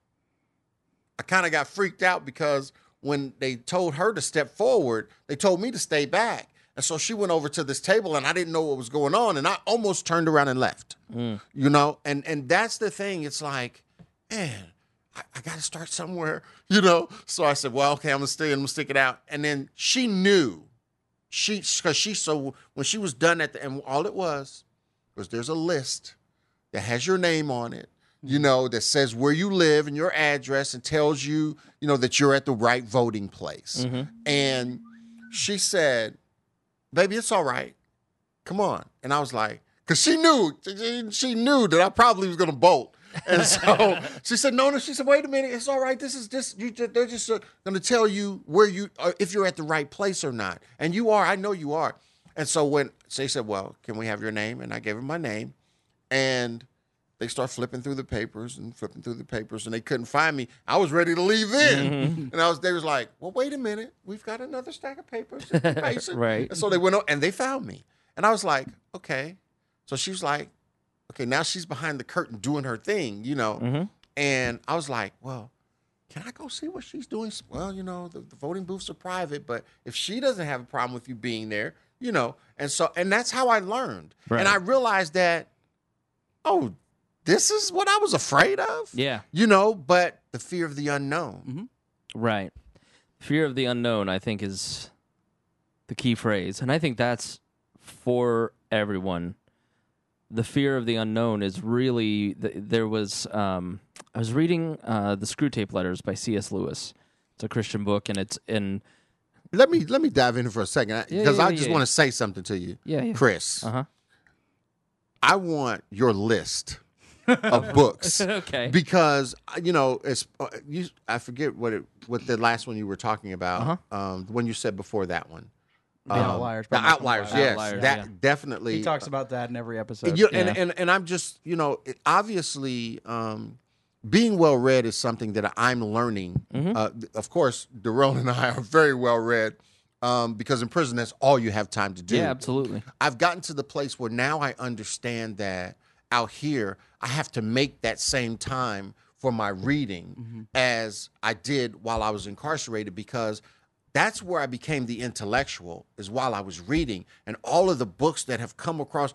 I kind of got freaked out because when they told her to step forward, they told me to stay back. And so she went over to this table, and I didn't know what was going on, and I almost turned around and left. You know, and that's the thing. It's like, man, I got to start somewhere, you know. So I said, well, okay, I'm gonna stay and I'm gonna stick it out. And then she knew, so when she was done and all it was there's a list that has your name on it, you know, that says where you live and your address and tells you, you know, that you're at the right voting place. And she said, baby, it's all right. Come on. And I was like, because she knew that I probably was going to bolt. And so she said, no. She said, wait a minute. It's all right. This is just, they're just going to tell you where you are, if you're at the right place or not. And you are. I know you are. And so when she said, well, can we have your name? And I gave her my name. And they start flipping through the papers, and they couldn't find me. I was ready to leave then. And they was like, well, wait a minute. We've got another stack of papers. Right. And so they went on, and they found me. And I was like, okay. So she was like, okay, now she's behind the curtain doing her thing, you know. And I was like, well, can I go see what she's doing? Well, you know, the voting booths are private, but if she doesn't have a problem with you being there, you know. And that's how I learned. Right. And I realized that, oh, this is what I was afraid of. Yeah. You know, but the fear of the unknown. Right. Fear of the unknown, I think, is the key phrase. And I think that's for everyone. The fear of the unknown is really, there was, I was reading the Screwtape Letters by C.S. Lewis. It's a Christian book, and it's in... Let me dive in for a second, because I just want to say something to you, Chris. I want your list of books. Okay. Because, you know, I forget what the last one you were talking about, the one you said before that one. The Outliers. The Outliers, yes. Outliers, that definitely. He talks about that in every episode. And I'm just, you know, obviously, being well-read is something that I'm learning. Of course, Darrell and I are very well-read because in prison, that's all you have time to do. Yeah, absolutely. I've gotten to the place where now I understand that out here, I have to make that same time for my reading as I did while I was incarcerated, because that's where I became the intellectual, is while I was reading. And all of the books that have come across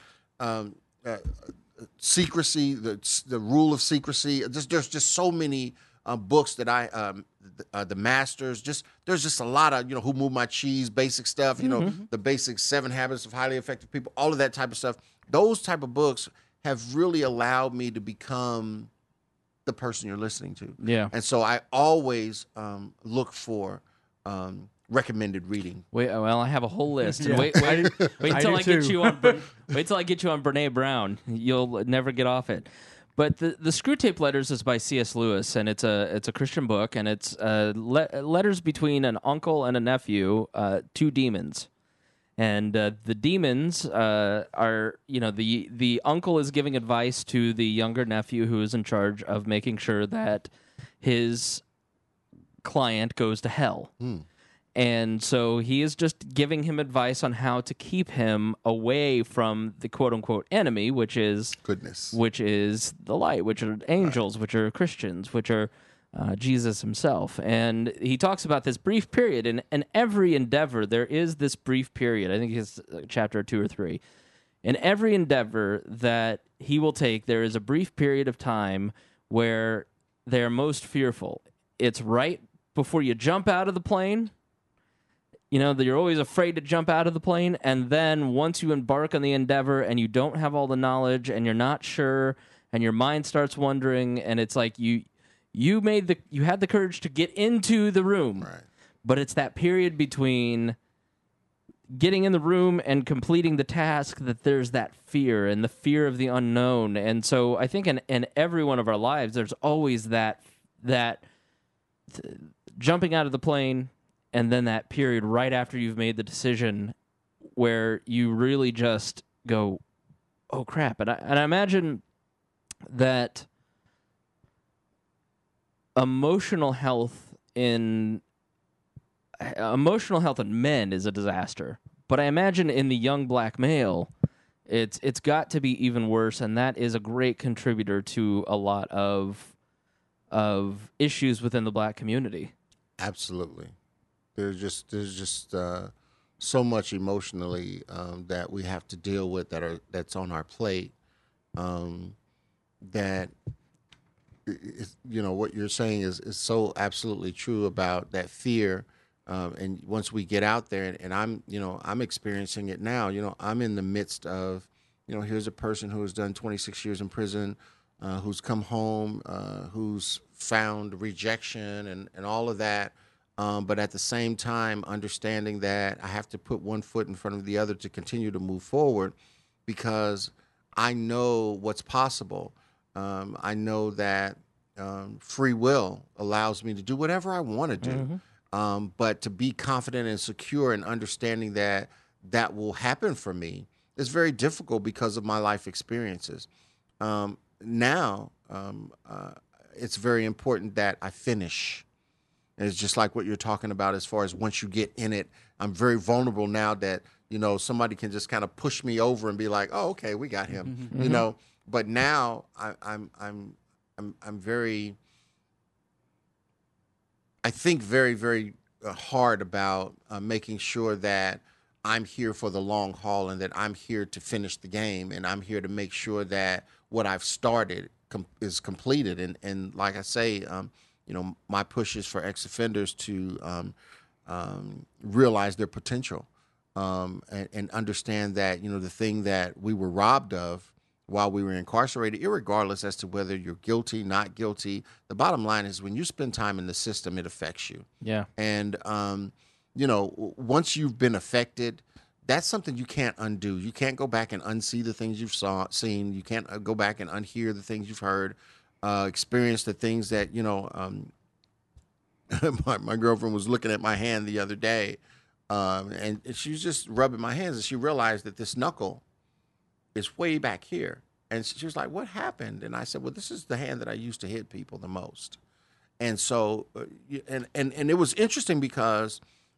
secrecy, the rule of secrecy, there's just so many books that the Masters, there's just a lot of, you know, Who Moved My Cheese, basic stuff, you know, the basic 7 Habits of Highly Effective People, all of that type of stuff. Those type of books have really allowed me to become the person you're listening to. Yeah. And so I always look for recommended reading. Well, I have a whole list. Wait till I get you on. Wait till I get you on Brene Brown. You'll never get off it. But the Screwtape Letters is by C.S. Lewis, and it's a Christian book, and it's letters between an uncle and a nephew, 2 demons. And the demons are, you know, the uncle is giving advice to the younger nephew who is in charge of making sure that his client goes to hell. And so he is just giving him advice on how to keep him away from the quote-unquote enemy, which is goodness, which is the light, which are angels, which are Christians, which are Jesus himself. And he talks about this brief period. In every endeavor, there is this brief period. I think it's chapter 2 or 3. In every endeavor that he will take, there is a brief period of time where they're most fearful. It's right before you jump out of the plane. You know, that you're always afraid to jump out of the plane, and then once you embark on the endeavor and you don't have all the knowledge and you're not sure and your mind starts wandering, and it's like you had the courage to get into the room. Right. But it's that period between getting in the room and completing the task that there's that fear, and the fear of the unknown. And so I think in every one of our lives there's always that jumping out of the plane, and then that period right after you've made the decision where you really just go, oh, crap. And I imagine that emotional health in men is a disaster. But I imagine in the young black male, it's got to be even worse, and that is a great contributor to a lot of issues within the black community. Absolutely. There's just so much emotionally that we have to deal with that's on our plate. That what you're saying is so absolutely true about that fear. And once we get out there, and I'm experiencing it now. I'm in the midst of, here's a person who has done 26 years in prison, who's come home, who's found rejection and all of that. But at the same time, understanding that I have to put one foot in front of the other to continue to move forward, because I know what's possible. I know that free will allows me to do whatever I want to do. But to be confident and secure and understanding that that will happen for me is very difficult because of my life experiences. Now, it's very important that I finish. And it's just like what you're talking about as far as once you get in it. I'm very vulnerable now that, somebody can just kind of push me over and be like, oh, okay, we got him, But now I'm very, I think very, very hard about making sure that I'm here for the long haul and that I'm here to finish the game, and I'm here to make sure that what I've started is completed. And like I say, my push is for ex-offenders to realize their potential and understand that, the thing that we were robbed of while we were incarcerated, irregardless as to whether you're guilty, not guilty, the bottom line is when you spend time in the system, it affects you. Yeah. And, once you've been affected, that's something you can't undo. You can't go back and unsee the things you've seen. You can't go back and unhear the things you've heard, experience the things that, my girlfriend was looking at my hand the other day, and she was just rubbing my hands, and she realized that this knuckle is way back here. And she was like, what happened? And I said, well, this is the hand that I used to hit people the most. And so, and it was interesting because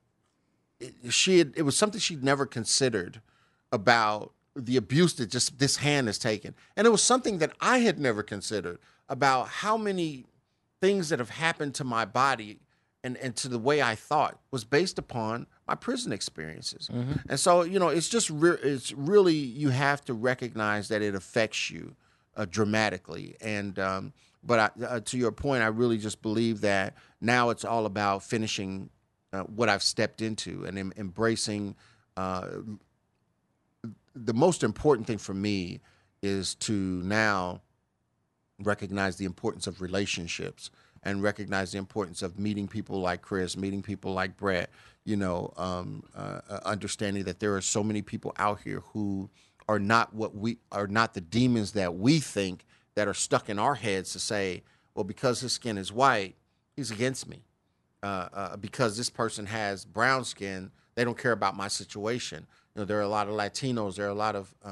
it was something she'd never considered about the abuse that just this hand has taken. And it was something that I had never considered about how many things that have happened to my body and to the way I thought was based upon my prison experiences. And so, it's just it's really, you have to recognize that it affects you dramatically. And but to your point, I really just believe that now it's all about finishing what I've stepped into and embracing. The most important thing for me is to now recognize the importance of relationships and recognize the importance of meeting people like Chris, meeting people like Brett, understanding that there are so many people out here who are not the demons that we think, that are stuck in our heads to say, well, because his skin is white, he's against me. Because this person has brown skin, they don't care about my situation. There are a lot of Latinos, there are a lot of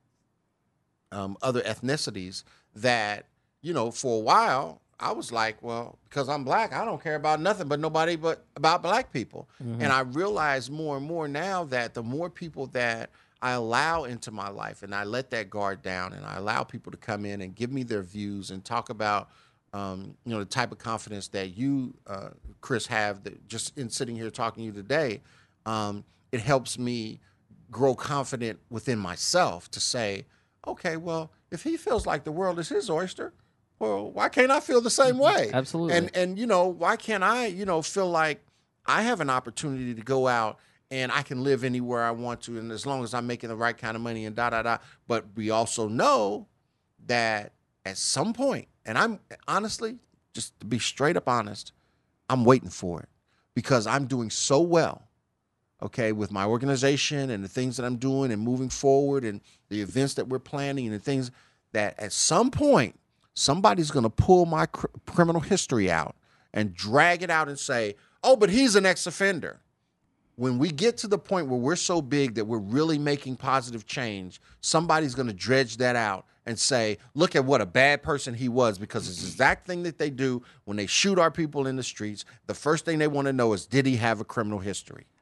other ethnicities that, for a while, I was like, well, because I'm black, I don't care about nothing but nobody but about black people. And I realize more and more now that the more people that I allow into my life and I let that guard down and I allow people to come in and give me their views and talk about, the type of confidence that you, Chris, have, that just in sitting here talking to you today, it helps me grow confident within myself to say, okay, well, if he feels like the world is his oyster, well, why can't I feel the same way? Absolutely. And why can't I, feel like I have an opportunity to go out and I can live anywhere I want to, and as long as I'm making the right kind of money and da-da-da. But we also know that at some point, and I'm honestly, just to be straight up honest, I'm waiting for it because I'm doing so well, okay, with my organization and the things that I'm doing and moving forward and the events that we're planning and the things that at some point, somebody's going to pull my criminal history out and drag it out and say, oh, but he's an ex-offender. When we get to the point where we're so big that we're really making positive change, somebody's going to dredge that out and say, look at what a bad person he was, because it's the exact thing that they do when they shoot our people in the streets. The first thing they want to know is, did he have a criminal history?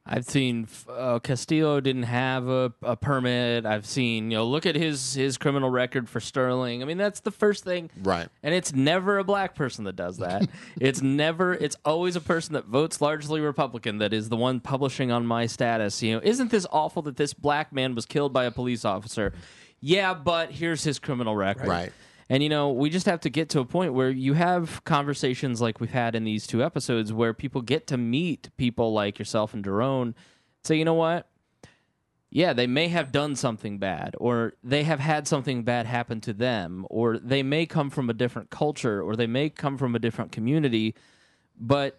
I've seen Castillo didn't have a permit. I've seen, look at his criminal record for Sterling. I mean, that's the first thing. Right. And it's never a black person that does that. It's always a person that votes largely Republican that is the one publishing on my status. Isn't this awful that this black man was killed by a police officer? Yeah, but here's his criminal record. Right. And, we just have to get to a point where you have conversations like we've had in these 2 episodes where people get to meet people like yourself and Daron, say, you know what? Yeah, they may have done something bad, or they have had something bad happen to them, or they may come from a different culture, or they may come from a different community, but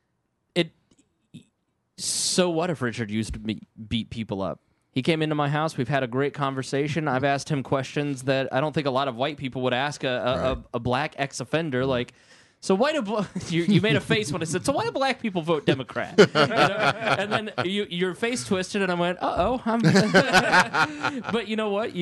so what if Richard used to beat people up? He came into my house. We've had a great conversation. I've asked him questions that I don't think a lot of white people would ask a black ex-offender. Like, so why do you made a face when I said, so why do black people vote Democrat? And then your face twisted, and I went, uh-oh. But you know what?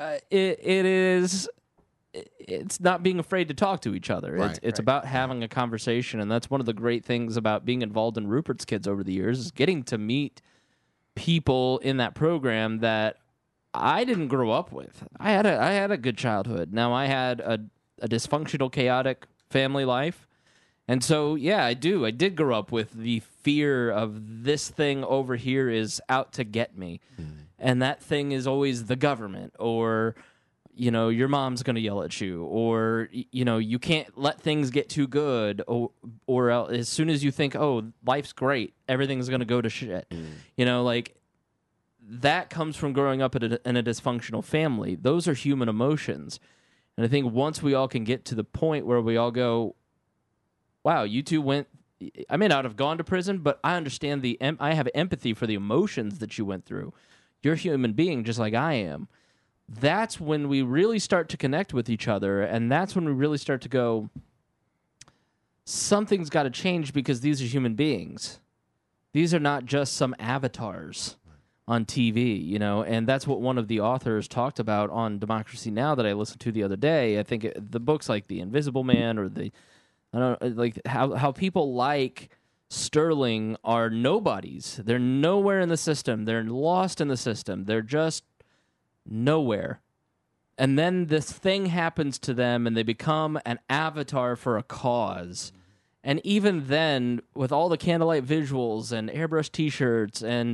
It's not being afraid to talk to each other. Right. It's about having a conversation, and that's one of the great things about being involved in Rupert's Kids over the years is getting to meet people in that program that I didn't grow up with. I had a good childhood. Now I had a dysfunctional, chaotic family life. And so, yeah, I did grow up with the fear of this thing over here is out to get me. And that thing is always the government, or your mom's going to yell at you, or you can't let things get too good, or as soon as you think, oh, life's great, everything's going to go to shit. Like that comes from growing up in a dysfunctional family. Those are human emotions. And I think once we all can get to the point where we all go, wow, you two I may not have gone to prison, but I understand I have empathy for the emotions that you went through. You're a human being just like I am. That's when we really start to connect with each other, and that's when we really start to go, something's got to change because these are human beings. These are not just some avatars on TV, and that's what one of the authors talked about on Democracy Now! That I listened to the other day. I think the books like The Invisible Man or how people like Sterling are nobodies. They're nowhere in the system. They're lost in the system. They're just nowhere. And then this thing happens to them and they become an avatar for a cause. And even then, with all the candlelight visuals and airbrush t-shirts and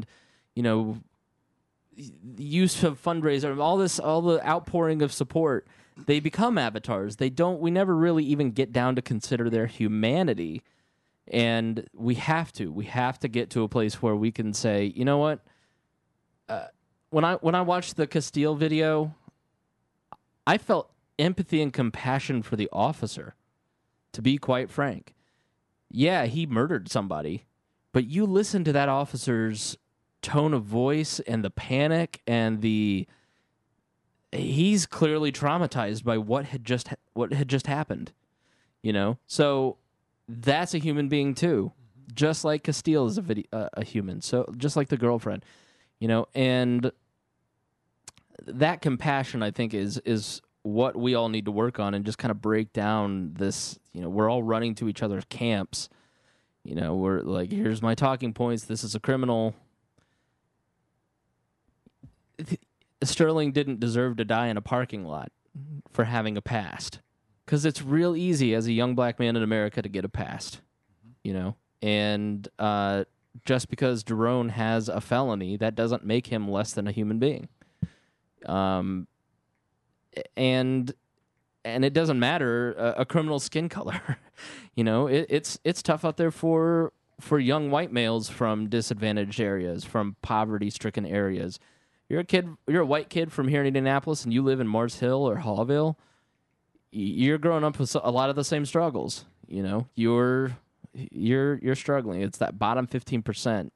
use of fundraiser, all the outpouring of support, they become avatars. We never really even get down to consider their humanity. And we have to get to a place where we can say, you know what? When I watched the Castile video, I felt empathy and compassion for the officer, to be quite frank. Yeah, he murdered somebody, but you listen to that officer's tone of voice and the panic and he's clearly traumatized by what had just happened, So that's a human being too, just like Castile is a human. So just like the girlfriend, and that compassion, I think, is what we all need to work on and just kind of break down this. We're all running to each other's camps. We're like, here's my talking points. This is a criminal. Sterling didn't deserve to die in a parking lot for having a past, because it's real easy as a young black man in America to get a past, and just because Daron has a felony, that doesn't make him less than a human being. And it doesn't matter a criminal's skin color. It's tough out there for young white males from disadvantaged areas, from poverty-stricken areas. You're a white kid from here in Indianapolis, and you live in Mars Hill or Hallville. You're growing up with a lot of the same struggles. You're struggling. It's that bottom 15%.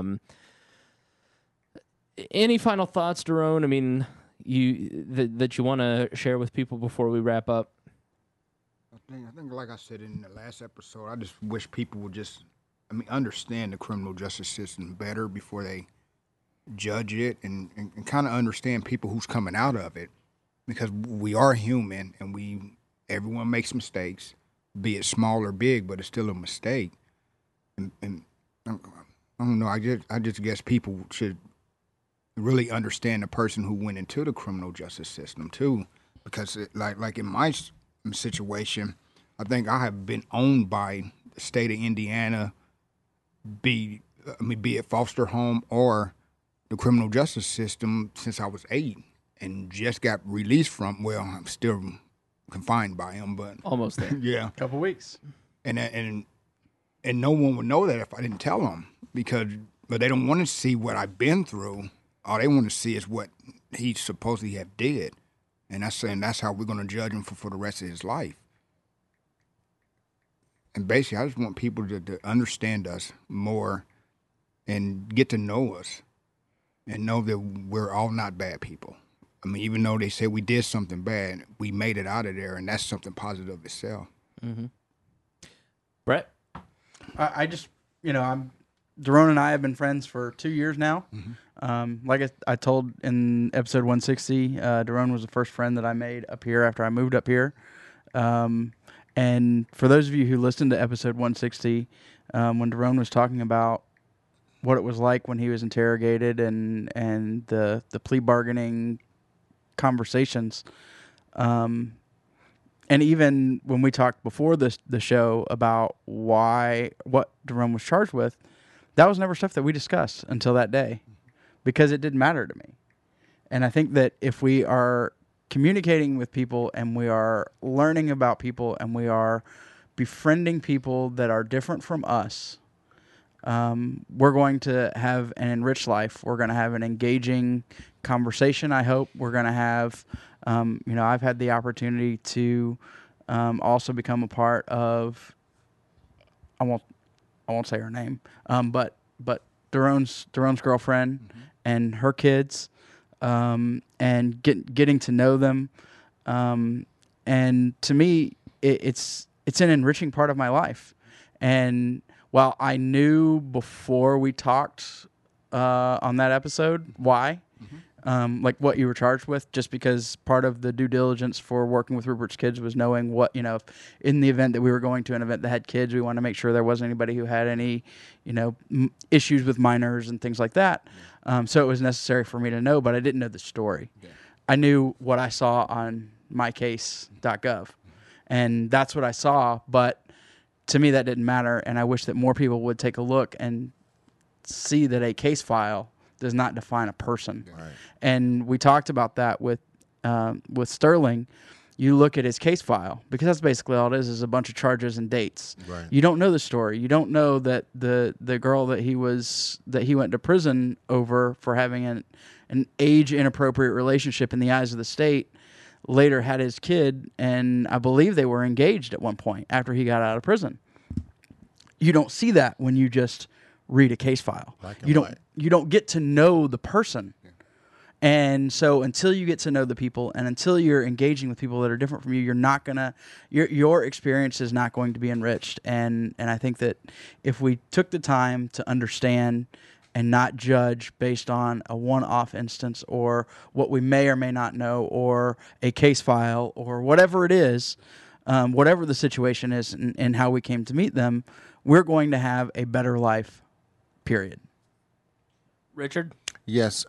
Any final thoughts, Daron? I mean, that you want to share with people before we wrap up? I think, like I said in the last episode, I just wish people would understand the criminal justice system better before they judge it, and kind of understand people who's coming out of it, because we are human and everyone makes mistakes, be it small or big, but it's still a mistake. And I don't know. I just guess people should really understand the person who went into the criminal justice system too, because like in my situation, I think I have been owned by the state of Indiana, be it foster home or the criminal justice system since I was 8, and just got released from. Well, I'm still confined by them, but almost there. Yeah, Couple weeks. And no one would know that if I didn't tell them, but they don't want to see what I've been through. All they want to see is what he supposedly have did, and that's how we're going to judge him for the rest of his life. And basically, I just want people to understand us more and get to know us and know that we're all not bad people. I mean, even though they say we did something bad, we made it out of there, and that's something positive itself. Mm-hmm. Brett? I just, Daron and I have been friends for 2 years now. Mm-hmm. Like I told in episode 160, Daron was the first friend that I made up here after I moved up here. And for those of you who listened to episode 160, when Daron was talking about what it was like when he was interrogated and the plea bargaining conversations, and even when we talked before the show about what Daron was charged with, that was never stuff that we discussed until that day, because it didn't matter to me. And I think that if we are communicating with people and we are learning about people and we are befriending people that are different from us, we're going to have an enriched life. We're going to have an engaging conversation, I hope. We're going to have, I've had the opportunity to also become a part of, I won't say her name, but Daron's girlfriend mm-hmm. and her kids, and getting to know them, and to me, it's an enriching part of my life. And while I knew before we talked on that episode why, mm-hmm. Like what you were charged with, just because part of the due diligence for working with Rupert's Kids was knowing what, if in the event that we were going to an event that had kids, we wanted to make sure there wasn't anybody who had any, issues with minors and things like that. So it was necessary for me to know, but I didn't know the story. Yeah. I knew what I saw on mycase.gov, and that's what I saw, but to me that didn't matter, and I wish that more people would take a look and see that a case file does not define a person. Right. And we talked about that with Sterling. You look at his case file, because that's basically all it is a bunch of charges and dates. Right. You don't know the story. You don't know that the girl that he went to prison over for having an age inappropriate relationship in the eyes of the state later had his kid, and I believe they were engaged at one point after he got out of prison. You don't see that when you just read a case file. You don't get to know the person. Yeah. And so until you get to know the people and until you're engaging with people that are different from you, you're not gonna your experience is not going to be enriched. And I think that if we took the time to understand and not judge based on a one-off instance or what we may or may not know or a case file or whatever it is, whatever the situation is and how we came to meet them, we're going to have a better life, period. Richard? Yes.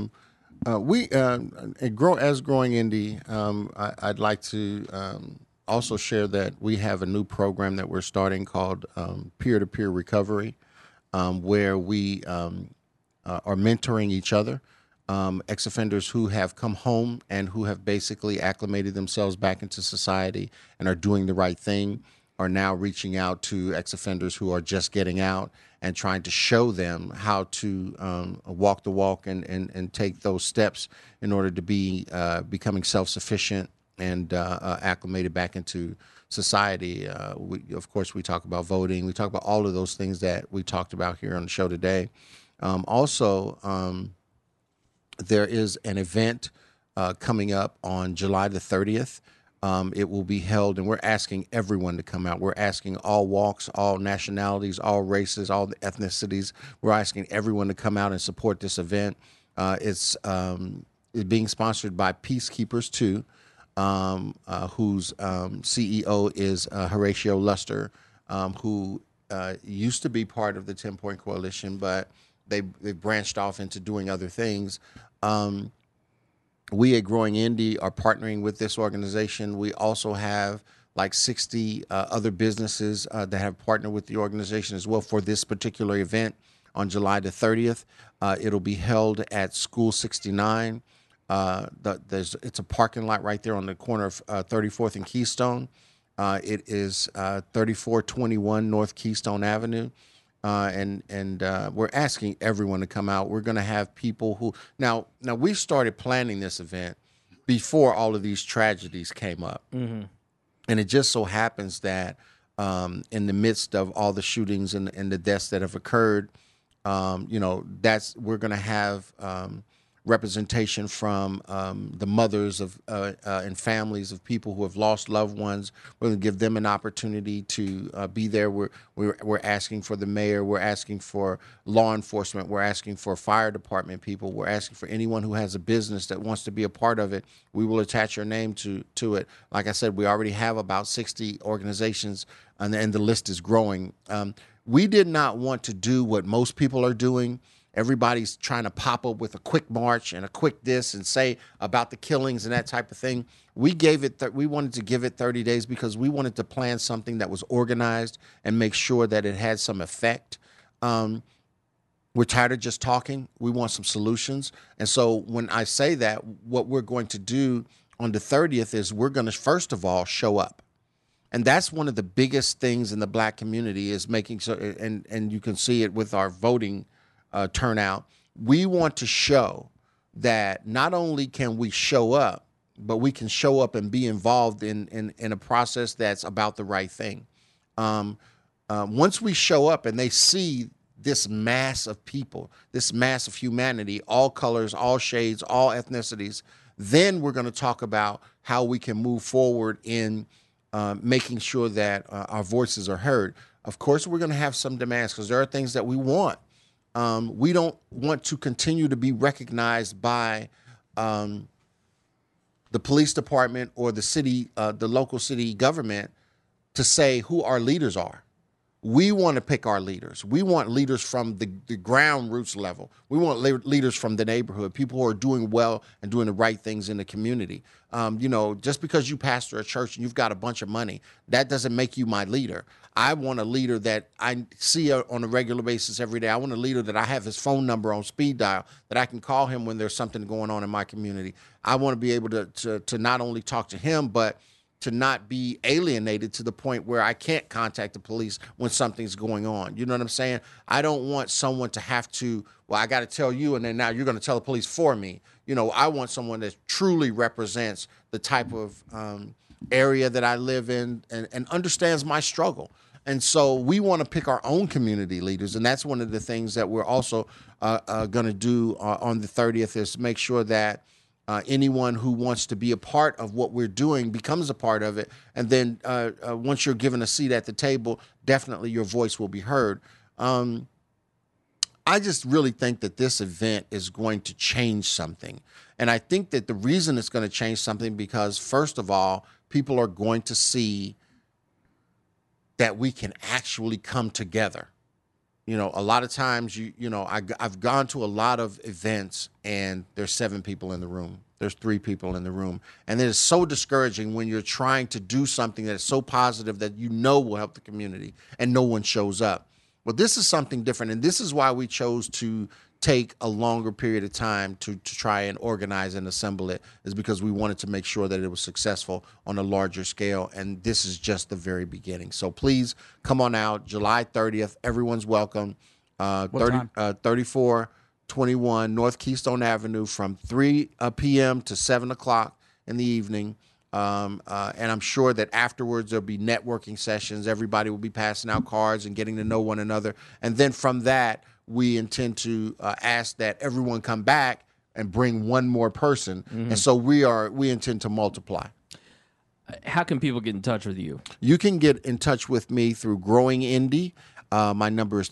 We as Growing Indy, I'd like to also share that we have a new program that we're starting called Peer-to-Peer Recovery, where we are mentoring each other, ex-offenders who have come home and who have basically acclimated themselves back into society and are doing the right thing, are now reaching out to ex-offenders who are just getting out and trying to show them how to walk the walk and take those steps in order to be becoming self-sufficient and acclimated back into society. Of course, we talk about voting. We talk about all of those things that we talked about here on the show today. Also, there is an event coming up on July the 30th. It will be held, and we're asking everyone to come out. We're asking all walks, all nationalities, all races, all the ethnicities. We're asking everyone to come out and support this event. It's being sponsored by Peacekeepers 2, whose CEO is Horatio Luster, who used to be part of the 10 Point Coalition, but they branched off into doing other things. We at Growing Indy are partnering with this organization. We also have like 60 other businesses that have partnered with the organization as well for this particular event on July the 30th. It'll be held at School 69. It's a parking lot right there on the corner of 34th and Keystone. It is 3421 North Keystone Avenue. And we're asking everyone to come out. We're going to have people who now we started planning this event before all of these tragedies came up, and it just so happens that in the midst of all the shootings and the deaths that have occurred, we're going to have representation from the mothers of and families of people who have lost loved ones. We're going to give them an opportunity to be there. We're asking for the mayor. We're asking for law enforcement. We're asking for fire department people. We're asking for anyone who has a business that wants to be a part of it. We will attach your name to it. Like I said, we already have about 60 organizations, and the list is growing. We did not want to do what most people are doing. Everybody's trying to pop up with a quick march and a quick this and say about the killings and that type of thing. We wanted to give it 30 days because we wanted to plan something that was organized and make sure that it had some effect. We're tired of just talking. We want some solutions. And so when I say that, what we're going to do on the 30th is we're going to, first of all, show up. And that's one of the biggest things in the Black community is making sure, and you can see it with our voting turnout. We want to show that not only can we show up, but we can show up and be involved in a process that's about the right thing. Once we show up and they see this mass of people, this mass of humanity, all colors, all shades, all ethnicities, then we're going to talk about how we can move forward in making sure that our voices are heard. Of course, we're going to have some demands because there are things that we want. We don't want to continue to be recognized by the police department or the city, the local city government to say who our leaders are. We want to pick our leaders. We want leaders from the ground roots level. We want leaders from the neighborhood, people who are doing well and doing the right things in the community. Just because you pastor a church and you've got a bunch of money, that doesn't make you my leader. I want a leader that I see on a regular basis every day. I want a leader that I have his phone number on speed dial, that I can call him when there's something going on in my community. I want to be able to not only talk to him, but to not be alienated to the point where I can't contact the police when something's going on. You know what I'm saying? I don't want someone to have to, I got to tell you, and then now you're going to tell the police for me. I want someone that truly represents the type of area that I live in and understands my struggle. And so we want to pick our own community leaders. And that's one of the things that we're also going to do on the 30th is make sure that anyone who wants to be a part of what we're doing becomes a part of it. And then once you're given a seat at the table, definitely your voice will be heard. I just really think that this event is going to change something. And I think that the reason it's going to change something because, first of all, people are going to see that we can actually come together. A lot of times, I've gone to a lot of events and there's 7 people in the room. There's 3 people in the room. And it is so discouraging when you're trying to do something that is so positive that will help the community and no one shows up. Well, this is something different. And this is why we chose to take a longer period of time to try and organize and assemble it, is because we wanted to make sure that it was successful on a larger scale. And this is just the very beginning. So please come on out July 30th. Everyone's welcome. 3421 North Keystone Avenue from 3 p.m. to 7 o'clock in the evening. And I'm sure that afterwards there'll be networking sessions. Everybody will be passing out cards and getting to know one another. And then from that, we intend to ask that everyone come back and bring one more person. Mm-hmm. And so we intend to multiply. How can people get in touch with you? You can get in touch with me through Growing Indy. My number is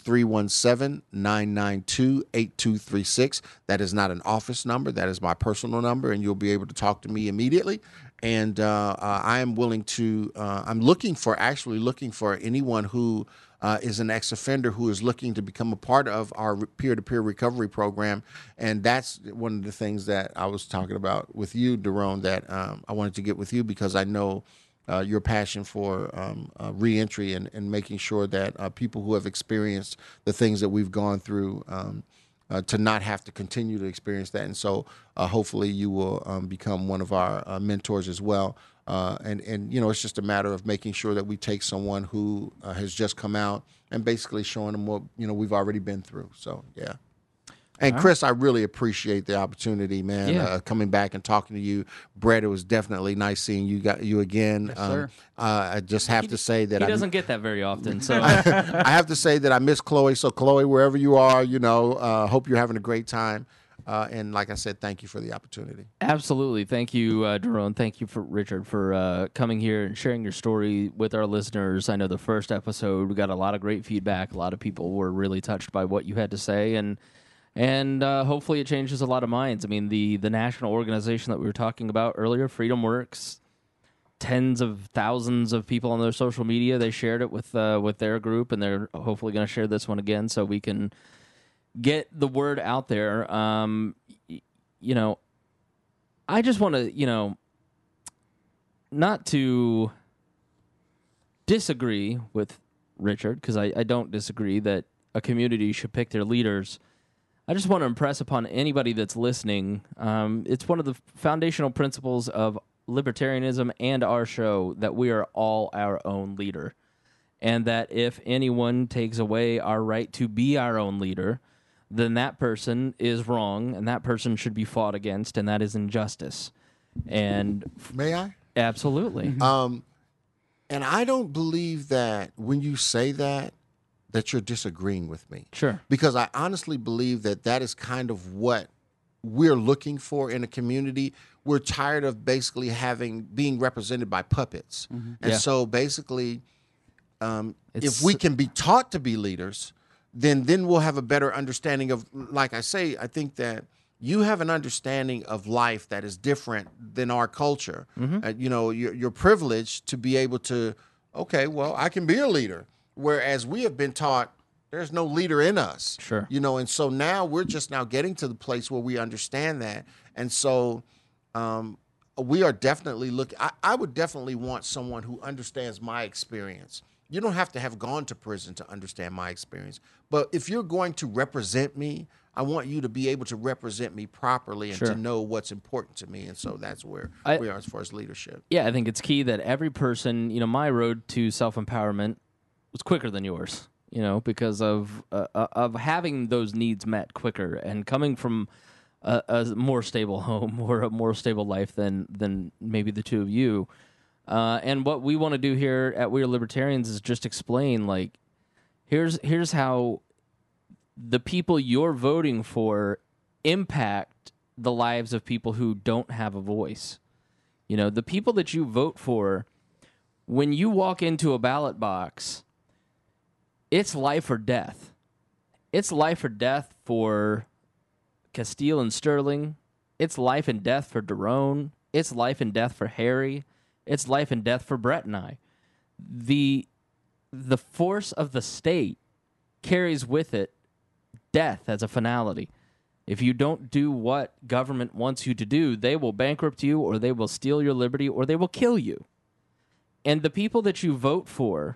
317-992-8236. That is not an office number. That is my personal number, and you'll be able to talk to me immediately. And I am willing to, I'm looking for anyone who is an ex-offender who is looking to become a part of our peer-to-peer recovery program. And that's one of the things that I was talking about with you, Daron, that I wanted to get with you because I know your passion for reentry and making sure that people who have experienced the things that we've gone through to not have to continue to experience that. And so hopefully you will become one of our mentors as well. And you know, it's just a matter of making sure that we take someone who has just come out and basically showing them what, you know, we've already been through. So, yeah. And Chris, I really appreciate the opportunity, man, coming back and talking to you. Brett, it was definitely nice seeing you again. Yes, sir. I just have to say that he doesn't get that very often. So I have to say that I miss Chloe. So Chloe, wherever you are, you know, hope you're having a great time. And like I said, thank you for the opportunity. absolutely, thank you, Daron. Thank you for Richard for coming here and sharing your story with our listeners. I know the first episode we got a lot of great feedback. A lot of people were really touched by what you had to say, and hopefully it changes a lot of minds. I mean, the national organization that we were talking about earlier, Freedom Works, tens of thousands of people on their social media, they shared it with their group, and they're hopefully going to share this one again so we can get the word out there. You know, I just want to, you know, not to disagree with Richard, because I don't disagree that a community should pick their leaders. I just want to impress upon anybody that's listening, it's one of the foundational principles of libertarianism and our show that we are all our own leader, and that if anyone takes away our right to be our own leader, then that person is wrong, and that person should be fought against, and that is injustice. And May I? Absolutely. And I don't believe that when you say that you're disagreeing with me. Sure. Because I honestly believe that is kind of what we're looking for in a community. We're tired of basically being represented by puppets. Mm-hmm. And so basically, if we can be taught to be leaders, then we'll have a better understanding of, like I say, I think that you have an understanding of life that is different than our culture. Mm-hmm. You know, you're privileged to be able to, okay, well, I can be a leader. Whereas we have been taught there's no leader in us. Sure. You know, and so now we're just now getting to the place where we understand that. And so we are definitely looking, I would definitely want someone who understands my experience. You don't have to have gone to prison to understand my experience. But if you're going to represent me, I want you to be able to represent me properly and Sure. to know what's important to me. And so that's where we are as far as leadership. Yeah, I think it's key that every person, you know, my road to self-empowerment was quicker than yours, you know, because of having those needs met quicker and coming from a more stable home or a more stable life than maybe the two of you. And what we want to do here at We Are Libertarians is just explain, like, here's how the people you're voting for impact the lives of people who don't have a voice. You know, the people that you vote for, when you walk into a ballot box, it's life or death. It's life or death for Castile and Sterling. It's life and death for Daron. It's life and death for Harry. It's life and death for Brett and I. The force of the state carries with it death as a finality. If you don't do what government wants you to do, they will bankrupt you, or they will steal your liberty, or they will kill you. And the people that you vote for,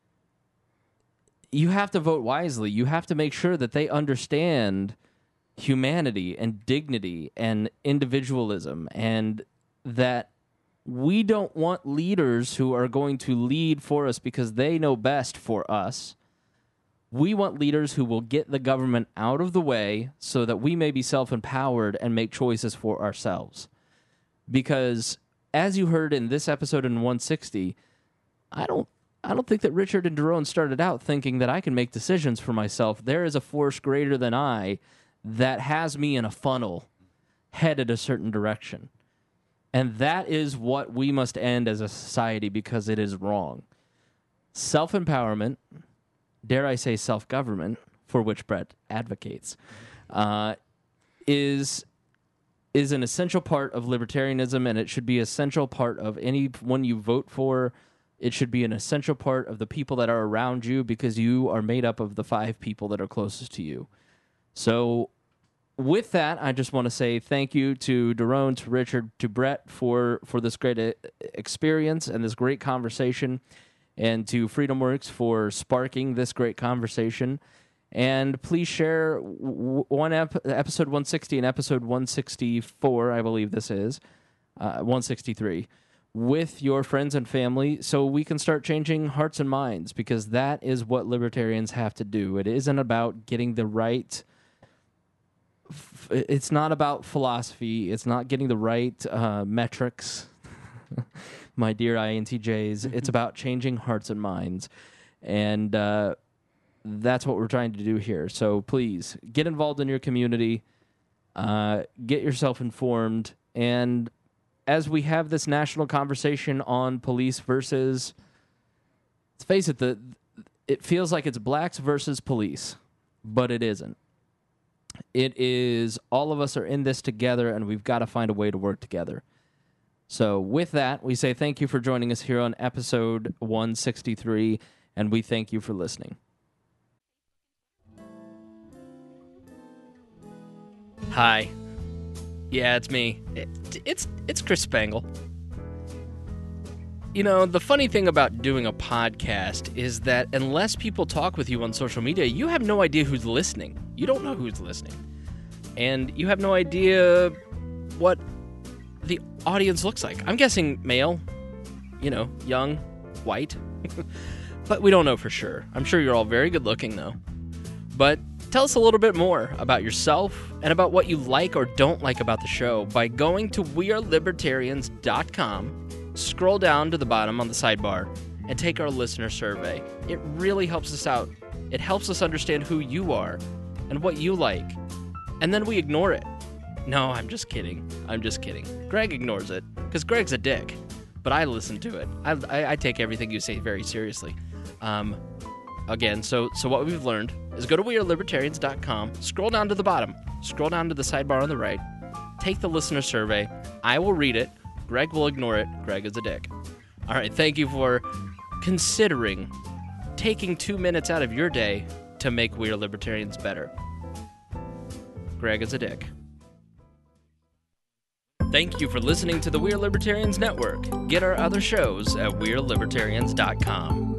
you have to vote wisely. You have to make sure that they understand humanity and dignity and individualism, and that we don't want leaders who are going to lead for us because they know best for us. We want leaders who will get the government out of the way so that we may be self-empowered and make choices for ourselves. Because, as you heard in this episode in 160, I don't think that Richard and Daron started out thinking that I can make decisions for myself. There is a force greater than I that has me in a funnel headed a certain direction. And that is what we must end as a society, because it is wrong. Self-empowerment, dare I say self-government, for which Brett advocates, is an essential part of libertarianism, and it should be an essential part of anyone you vote for. It should be an essential part of the people that are around you because you are made up of the 5 people that are closest to you. So with that, I just want to say thank you to Daron, to Richard, to Brett for this great experience and this great conversation, and to FreedomWorks for sparking this great conversation. And please share episode 160 and episode 164, I believe this is, 163, with your friends and family so we can start changing hearts and minds, because that is what libertarians have to do. It isn't about getting the right... It's not about philosophy. It's not getting the right metrics, my dear INTJs. It's about changing hearts and minds. And that's what we're trying to do here. So please, get involved in your community. Get yourself informed. And as we have this national conversation on police versus... Let's face it, it feels like it's blacks versus police, but it isn't. It is all of us are in this together, and we've got to find a way to work together. So with that, we say thank you for joining us here on episode 163, and we thank you for listening. Hi. Yeah, it's me. It's Chris Spangle. You know, the funny thing about doing a podcast is that unless people talk with you on social media, you have no idea who's listening. You don't know who's listening. And you have no idea what the audience looks like. I'm guessing male, young, white. But we don't know for sure. I'm sure you're all very good looking, though. But tell us a little bit more about yourself and about what you like or don't like about the show by going to wearelibertarians.com. Scroll down to the bottom on the sidebar and take our listener survey. It really helps us out. It helps us understand who you are and what you like. And then we ignore it. No, I'm just kidding. Greg ignores it because Greg's a dick. But I listen to it. I take everything you say very seriously. Again, so what we've learned is go to wearelibertarians.com, scroll down to the bottom, scroll down to the sidebar on the right, take the listener survey. I will read it. Greg will ignore it. Greg is a dick. All right, thank you for considering taking 2 minutes out of your day to make We Are Libertarians better. Greg is a dick. Thank you for listening to the We Are Libertarians Network. Get our other shows at wearelibertarians.com.